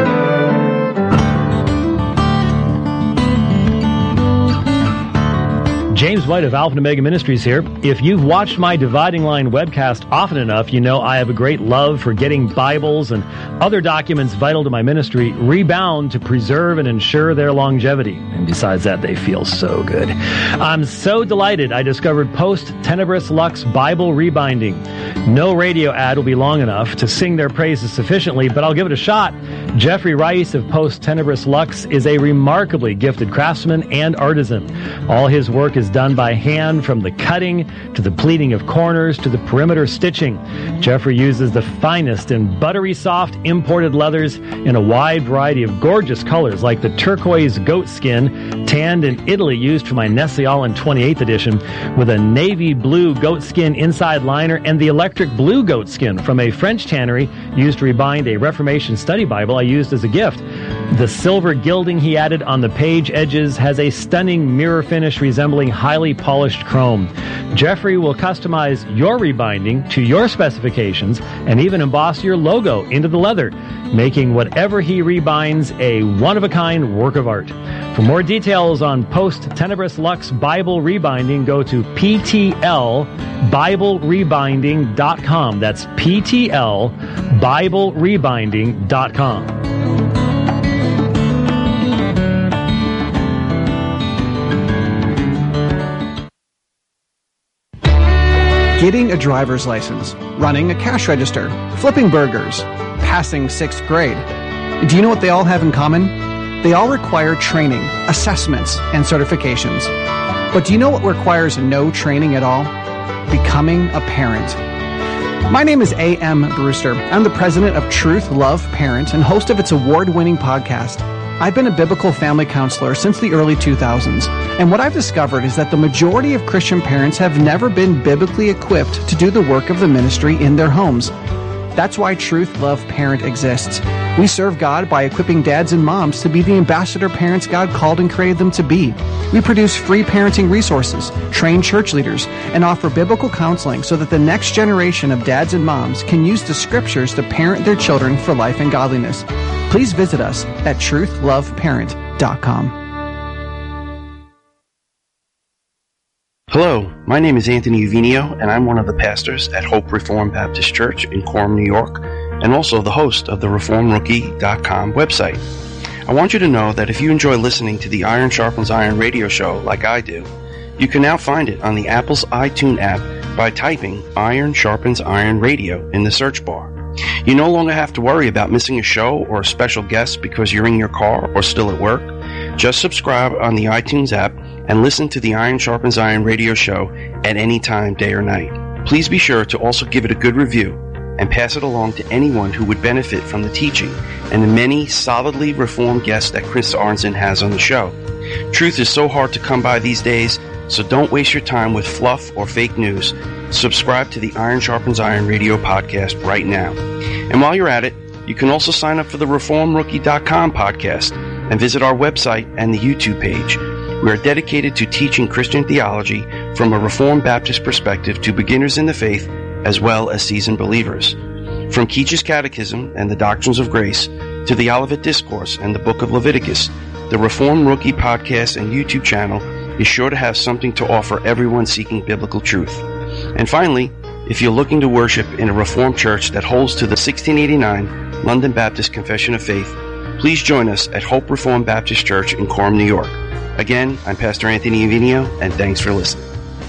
James White of Alpha and Omega Ministries here. If you've watched my Dividing Line webcast often enough, you know I have a great love for getting Bibles and other documents vital to my ministry rebound to preserve and ensure their longevity. And besides that, they feel so good. I'm so delighted I discovered Post Tenebris Lux Bible Rebinding. No radio ad will be long enough to sing their praises sufficiently, but I'll give it a shot. Jeffrey Rice of Post Tenebris Lux is a remarkably gifted craftsman and artisan. All his work is done by hand, from the cutting to the pleating of corners to the perimeter stitching. Jeffrey uses the finest and buttery soft imported leathers in a wide variety of gorgeous colors, like the turquoise goat skin tanned in Italy used for my Nestle Allen twenty-eighth edition, with a navy blue goat skin inside liner, and the electric blue goat skin from a French tannery used to rebind a Reformation study Bible I used as a gift. The silver gilding he added on the page edges has a stunning mirror finish resembling highly polished chrome. Jeffrey will customize your rebinding to your specifications and even emboss your logo into the leather, making whatever he rebinds a one-of-a-kind work of art. For more details on Post Tenebris Lux Bible rebinding, go to P T L Bible Rebinding dot com. That's P T L Bible Rebinding dot com. Getting a driver's license, running a cash register, flipping burgers, passing sixth grade. Do you know what they all have in common? They all require training, assessments, and certifications. But do you know what requires no training at all? Becoming a parent. My name is A M Brewster. I'm the president of Truth Love Parent and host of its award-winning podcast. I've been a biblical family counselor since the early two thousands, and what I've discovered is that the majority of Christian parents have never been biblically equipped to do the work of the ministry in their homes. That's why Truth Love Parent exists. We serve God by equipping dads and moms to be the ambassador parents God called and created them to be. We produce free parenting resources, train church leaders, and offer biblical counseling so that the next generation of dads and moms can use the scriptures to parent their children for life and godliness. Please visit us at truth love parent dot com. Hello, my name is Anthony Uvinio, and I'm one of the pastors at Hope Reformed Baptist Church in Coram, New York, and also the host of the reform rookie dot com website. I want you to know that if you enjoy listening to the Iron Sharpens Iron radio show like I do, you can now find it on the Apple's iTunes app by typing Iron Sharpens Iron Radio in the search bar. You no longer have to worry about missing a show or a special guest because you're in your car or still at work. Just subscribe on the iTunes app and listen to the Iron Sharpens Iron radio show at any time, day or night. Please be sure to also give it a good review and pass it along to anyone who would benefit from the teaching and the many solidly reformed guests that Chris Arnzen has on the show. Truth is so hard to come by these days, so don't waste your time with fluff or fake news. Subscribe to the Iron Sharpens Iron radio podcast right now. And while you're at it, you can also sign up for the reform rookie dot com podcast and visit our website and the YouTube page. We are dedicated to teaching Christian theology from a Reformed Baptist perspective to beginners in the faith as well as seasoned believers. From Keach's Catechism and the Doctrines of Grace to the Olivet Discourse and the Book of Leviticus, the Reformed Rookie podcast and YouTube channel is sure to have something to offer everyone seeking biblical truth. And finally, if you're looking to worship in a Reformed church that holds to the sixteen eighty-nine London Baptist Confession of Faith, please join us at Hope Reformed Baptist Church in Coram, New York. Again, I'm Pastor Anthony Uvinio, and thanks for listening.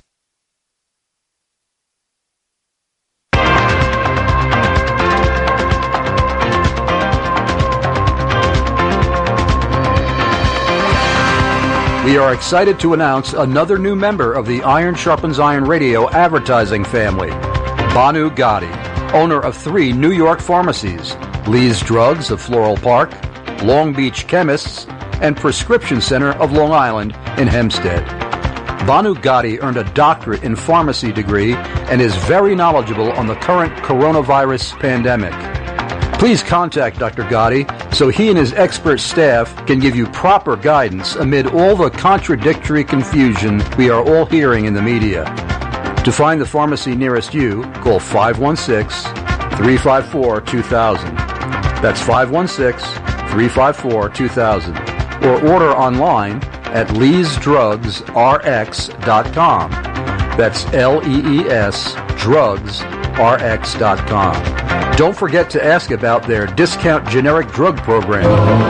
We are excited to announce another new member of the Iron Sharpens Iron radio advertising family, Banu Gadi, owner of three New York pharmacies, Lee's Drugs of Floral Park, Long Beach Chemists, and Prescription Center of Long Island in Hempstead. Banu Gadi earned a doctorate in pharmacy degree and is very knowledgeable on the current coronavirus pandemic. Please contact Doctor Gadi so he and his expert staff can give you proper guidance amid all the contradictory confusion we are all hearing in the media. To find the pharmacy nearest you, call five one six, three five four, two thousand. That's five one six, three five four, two thousand. Or order online at lees drugs r x dot com. That's L E E S drugs r x dot com. Don't forget to ask about their discount generic drug program.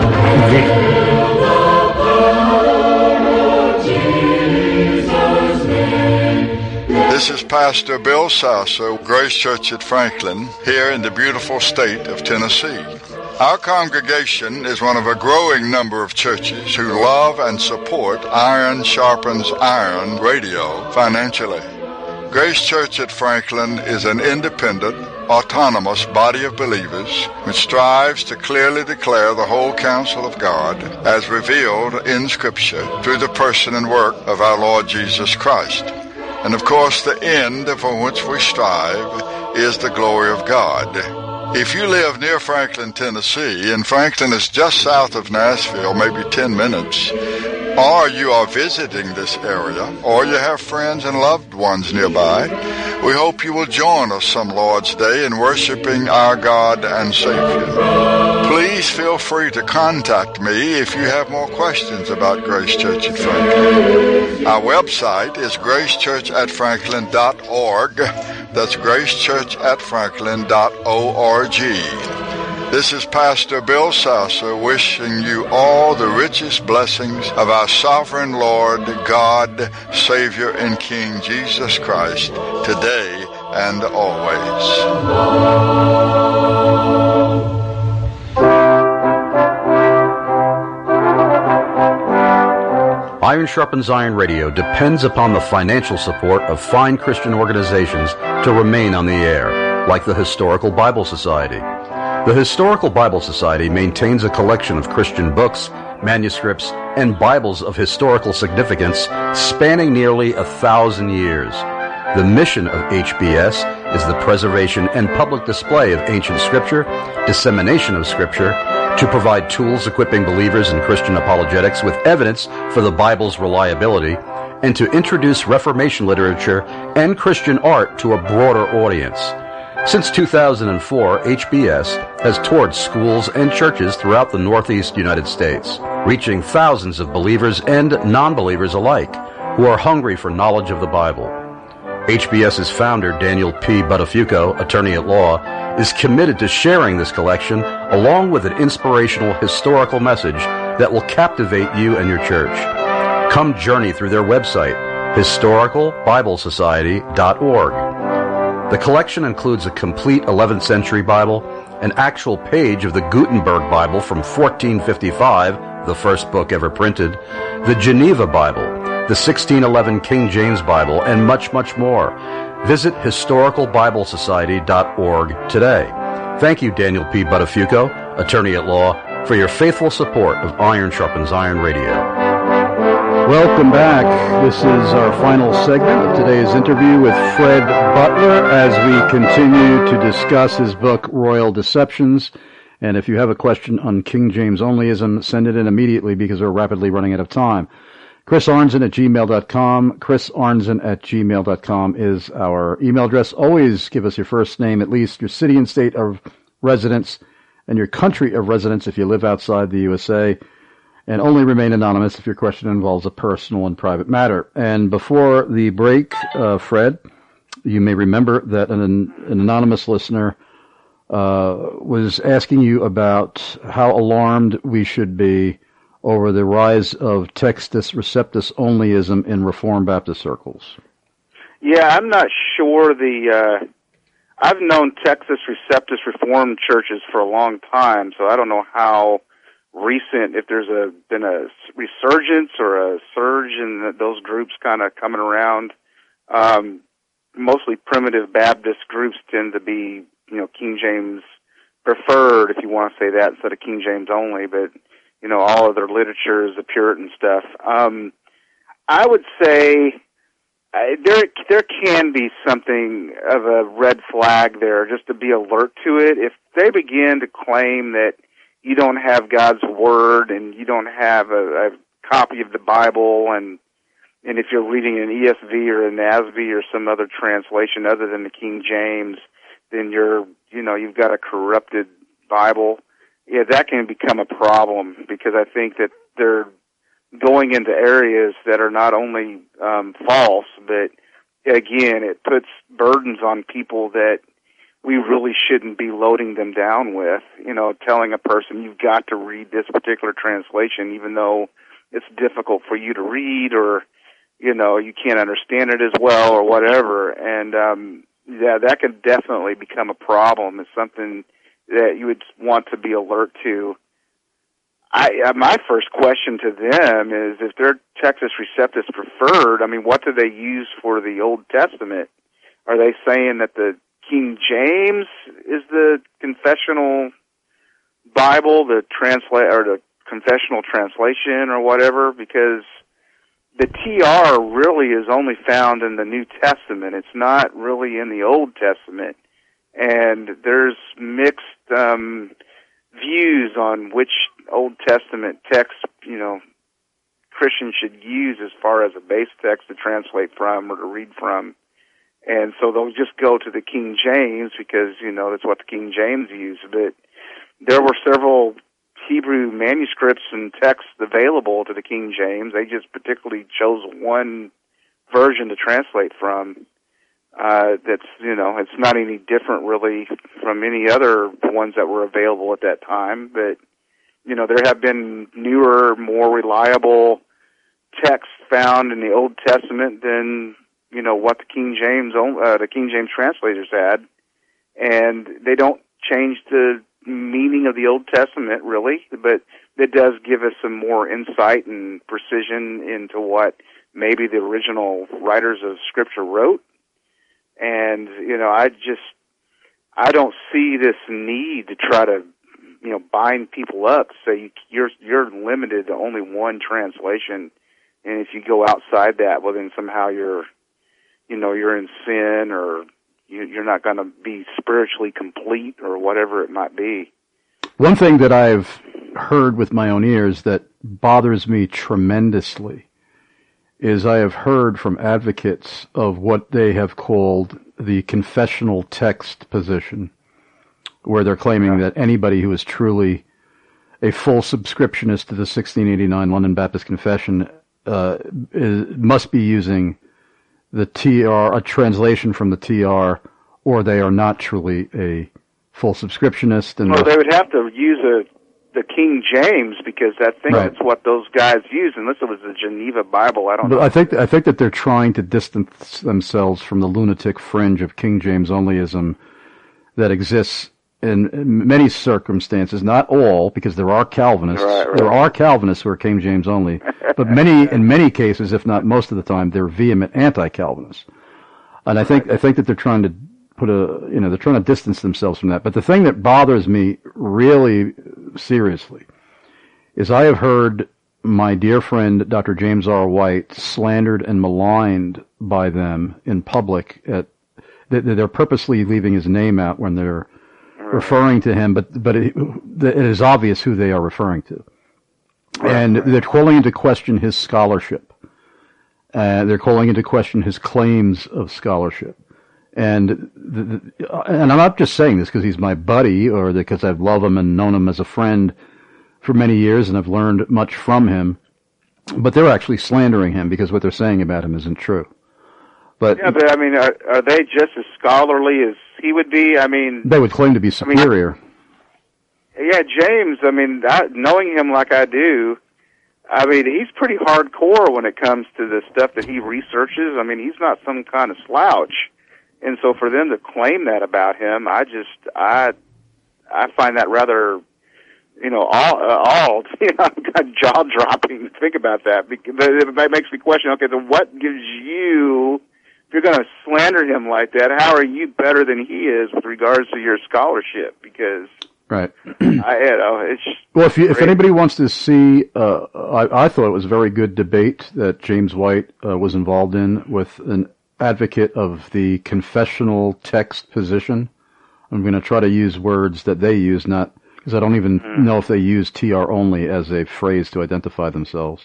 This is Pastor Bill Sasso, Grace Church at Franklin, here in the beautiful state of Tennessee. Our congregation is one of a growing number of churches who love and support Iron Sharpens Iron radio financially. Grace Church at Franklin is an independent, autonomous body of believers which strives to clearly declare the whole counsel of God as revealed in Scripture through the person and work of our Lord Jesus Christ. And of course, the end for which we strive is the glory of God. If you live near Franklin, Tennessee, and Franklin is just south of Nashville, maybe ten minutes, or you are visiting this area, or you have friends and loved ones nearby, we hope you will join us some Lord's Day in worshiping our God and Savior. Please feel free to contact me if you have more questions about Grace Church at Franklin. Our website is grace church at franklin dot org. That's grace church at franklin dot org. This is Pastor Bill Sasser wishing you all the richest blessings of our sovereign Lord, God, Savior, and King Jesus Christ, today and always. Iron Sharpens Iron Radio depends upon the financial support of fine Christian organizations to remain on the air, like the Historical Bible Society. The Historical Bible Society maintains a collection of Christian books, manuscripts, and Bibles of historical significance spanning nearly a thousand years. The mission of H B S is the preservation and public display of ancient Scripture, dissemination of Scripture, to provide tools equipping believers in Christian apologetics with evidence for the Bible's reliability, and to introduce Reformation literature and Christian art to a broader audience. Since two thousand four, H B S has toured schools and churches throughout the Northeast United States, reaching thousands of believers and non-believers alike who are hungry for knowledge of the Bible. HBS's founder, Daniel P. Buttafuoco, attorney at law, is committed to sharing this collection along with an inspirational historical message that will captivate you and your church. Come journey through their website, historical bible society dot org. The collection includes a complete eleventh century Bible, an actual page of the Gutenberg Bible from fourteen fifty-five, the first book ever printed, the Geneva Bible, the sixteen eleven King James Bible, and much, much more. Visit historical bible society dot org today. Thank you, Daniel P. Buttafuoco, attorney at law, for your faithful support of Iron Sharpens Iron Radio. Welcome back. This is our final segment of today's interview with Fred Butler as we continue to discuss his book, Royal Deceptions. And if you have a question on King James Onlyism, send it in immediately because we're rapidly running out of time. Chris Arnzen at gmail dot com. Chris Arnzen at gmail dot com is our email address. Always give us your first name, at least your city and state of residence, and your country of residence if you live outside the U S A. And only remain anonymous if your question involves a personal and private matter. And before the break, uh, Fred, you may remember that an, an anonymous listener uh, was asking you about how alarmed we should be over the rise of Textus Receptus Onlyism in Reformed Baptist circles. Yeah, I'm not sure the... Uh, I've known Textus Receptus Reformed churches for a long time, so I don't know how recent, if there's a been a resurgence or a surge in those groups kind of coming around. Um, mostly primitive Baptist groups tend to be, you know, King James preferred, if you want to say that, instead of King James only, but, you know, all of their literature is the Puritan stuff. Um, I would say uh, there there can be something of a red flag there, just to be alert to it. If they begin to claim that you don't have God's Word and you don't have a, a copy of the Bible, and and if you're reading an E S V or a N A S B or some other translation other than the King James, then you're, you know, you've got a corrupted Bible. Yeah, that can become a problem because I think that they're going into areas that are not only um, false, but again, it puts burdens on people that we really shouldn't be loading them down with, you know, telling a person you've got to read this particular translation even though it's difficult for you to read, or, you know, you can't understand it as well or whatever. And, um, yeah, that could definitely become a problem. It's something that you would want to be alert to. I, uh, my first question to them is, if they're Textus Receptus preferred, I mean, what do they use for the Old Testament? Are they saying that the King James is the confessional Bible, the translate or the confessional translation or whatever? Because the T R really is only found in the New Testament. It's not really in the Old Testament. and there's mixed um, views on which Old Testament text, you know, Christians should use as far as a base text to translate from or to read from. And so they'll just go to the King James because, you know, that's what the King James used. But there were several Hebrew manuscripts and texts available to the King James. They just particularly chose one version to translate from. Uh, that's, you know, it's not any different really from any other ones that were available at that time. But, you know, there have been newer, more reliable texts found in the Old Testament than, you know, what the King James, uh, the King James translators had. And they don't change the meaning of the Old Testament, really, but it does give us some more insight and precision into what maybe the original writers of Scripture wrote. And, you know, I just, I don't see this need to try to, you know, bind people up, say you're, you're limited to only one translation, and if you go outside that, well, then somehow you're, you know, you're in sin, or you're not going to be spiritually complete, or whatever it might be. One thing that I've heard with my own ears that bothers me tremendously is I have heard from advocates of what they have called the confessional text position, where they're claiming that anybody who is truly a full subscriptionist to the sixteen eighty-nine London Baptist Confession uh, is, must be using the T R, a translation from the T R, or they are not truly a full subscriptionist. And well, they would have to use a the King James, because I think right. that's what those guys use, unless it was the Geneva Bible. I don't but know. I think I think that they're trying to distance themselves from the lunatic fringe of King James onlyism that exists in many circumstances, not all, because there are Calvinists. Right, right. There are Calvinists who are King James only, but many, in many cases, if not most of the time, they're vehement anti-Calvinists. And I think I think that they're trying to put a, you know, they're trying to distance themselves from that. But the thing that bothers me really seriously is I have heard my dear friend Doctor James R. White slandered and maligned by them in public. At they're purposely leaving his name out when they're referring to him, but but it, it is obvious who they are referring to, and they're calling into question his scholarship. Uh, they're calling into question his claims of scholarship. And the, the, and I'm not just saying this because he's my buddy or because I've loved him and known him as a friend for many years and I've learned much from him, but they're actually slandering him because what they're saying about him isn't true. But yeah, but I mean, are, are they just as scholarly as he would be? I mean, they would claim to be superior. I mean, yeah, James, I mean, I, knowing him like I do, I mean, he's pretty hardcore when it comes to the stuff that he researches. I mean, he's not some kind of slouch. And so for them to claim that about him, I just, I, I find that rather, you know, all, uh, all you know, jaw dropping to think about that. Because it makes me question, okay, then what gives you, if you're going to slander him like that, how are you better than he is with regards to your scholarship? Because, right. I, you know, it's well, if you, if anybody wants to see, uh, I, I thought it was a very good debate that James White uh, was involved in with an advocate of the confessional text position. I'm going to try to use words that they use, not because I don't even mm. know if they use T R only as a phrase to identify themselves,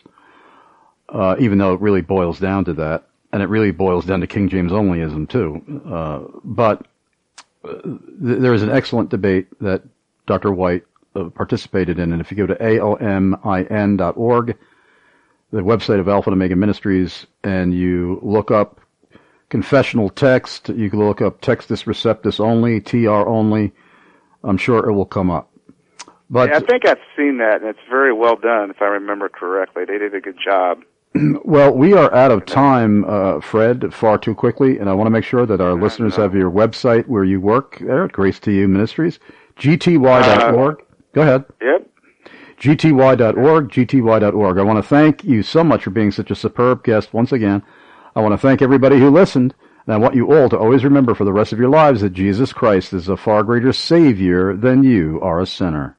uh, even though it really boils down to that, and it really boils down to King James onlyism too. Uh, but uh, th- there is an excellent debate that Doctor White uh, participated in, and if you go to A O M I N dot org, the website of Alpha and Omega Ministries, and you look up confessional text, you can look up Textus Receptus only, T R only. I'm sure it will come up. But yeah, I think I've seen that, and it's very well done, if I remember correctly. They did a good job. Well, we are out of time, uh, Fred, far too quickly, and I want to make sure that our I listeners know. have your website where you work there at Grace to You Ministries, G T Y dot org. Uh, Go ahead. Yep. G T Y dot org, G T Y dot org. I want to thank you so much for being such a superb guest once again. I want to thank everybody who listened, and I want you all to always remember for the rest of your lives that Jesus Christ is a far greater Savior than you are a sinner.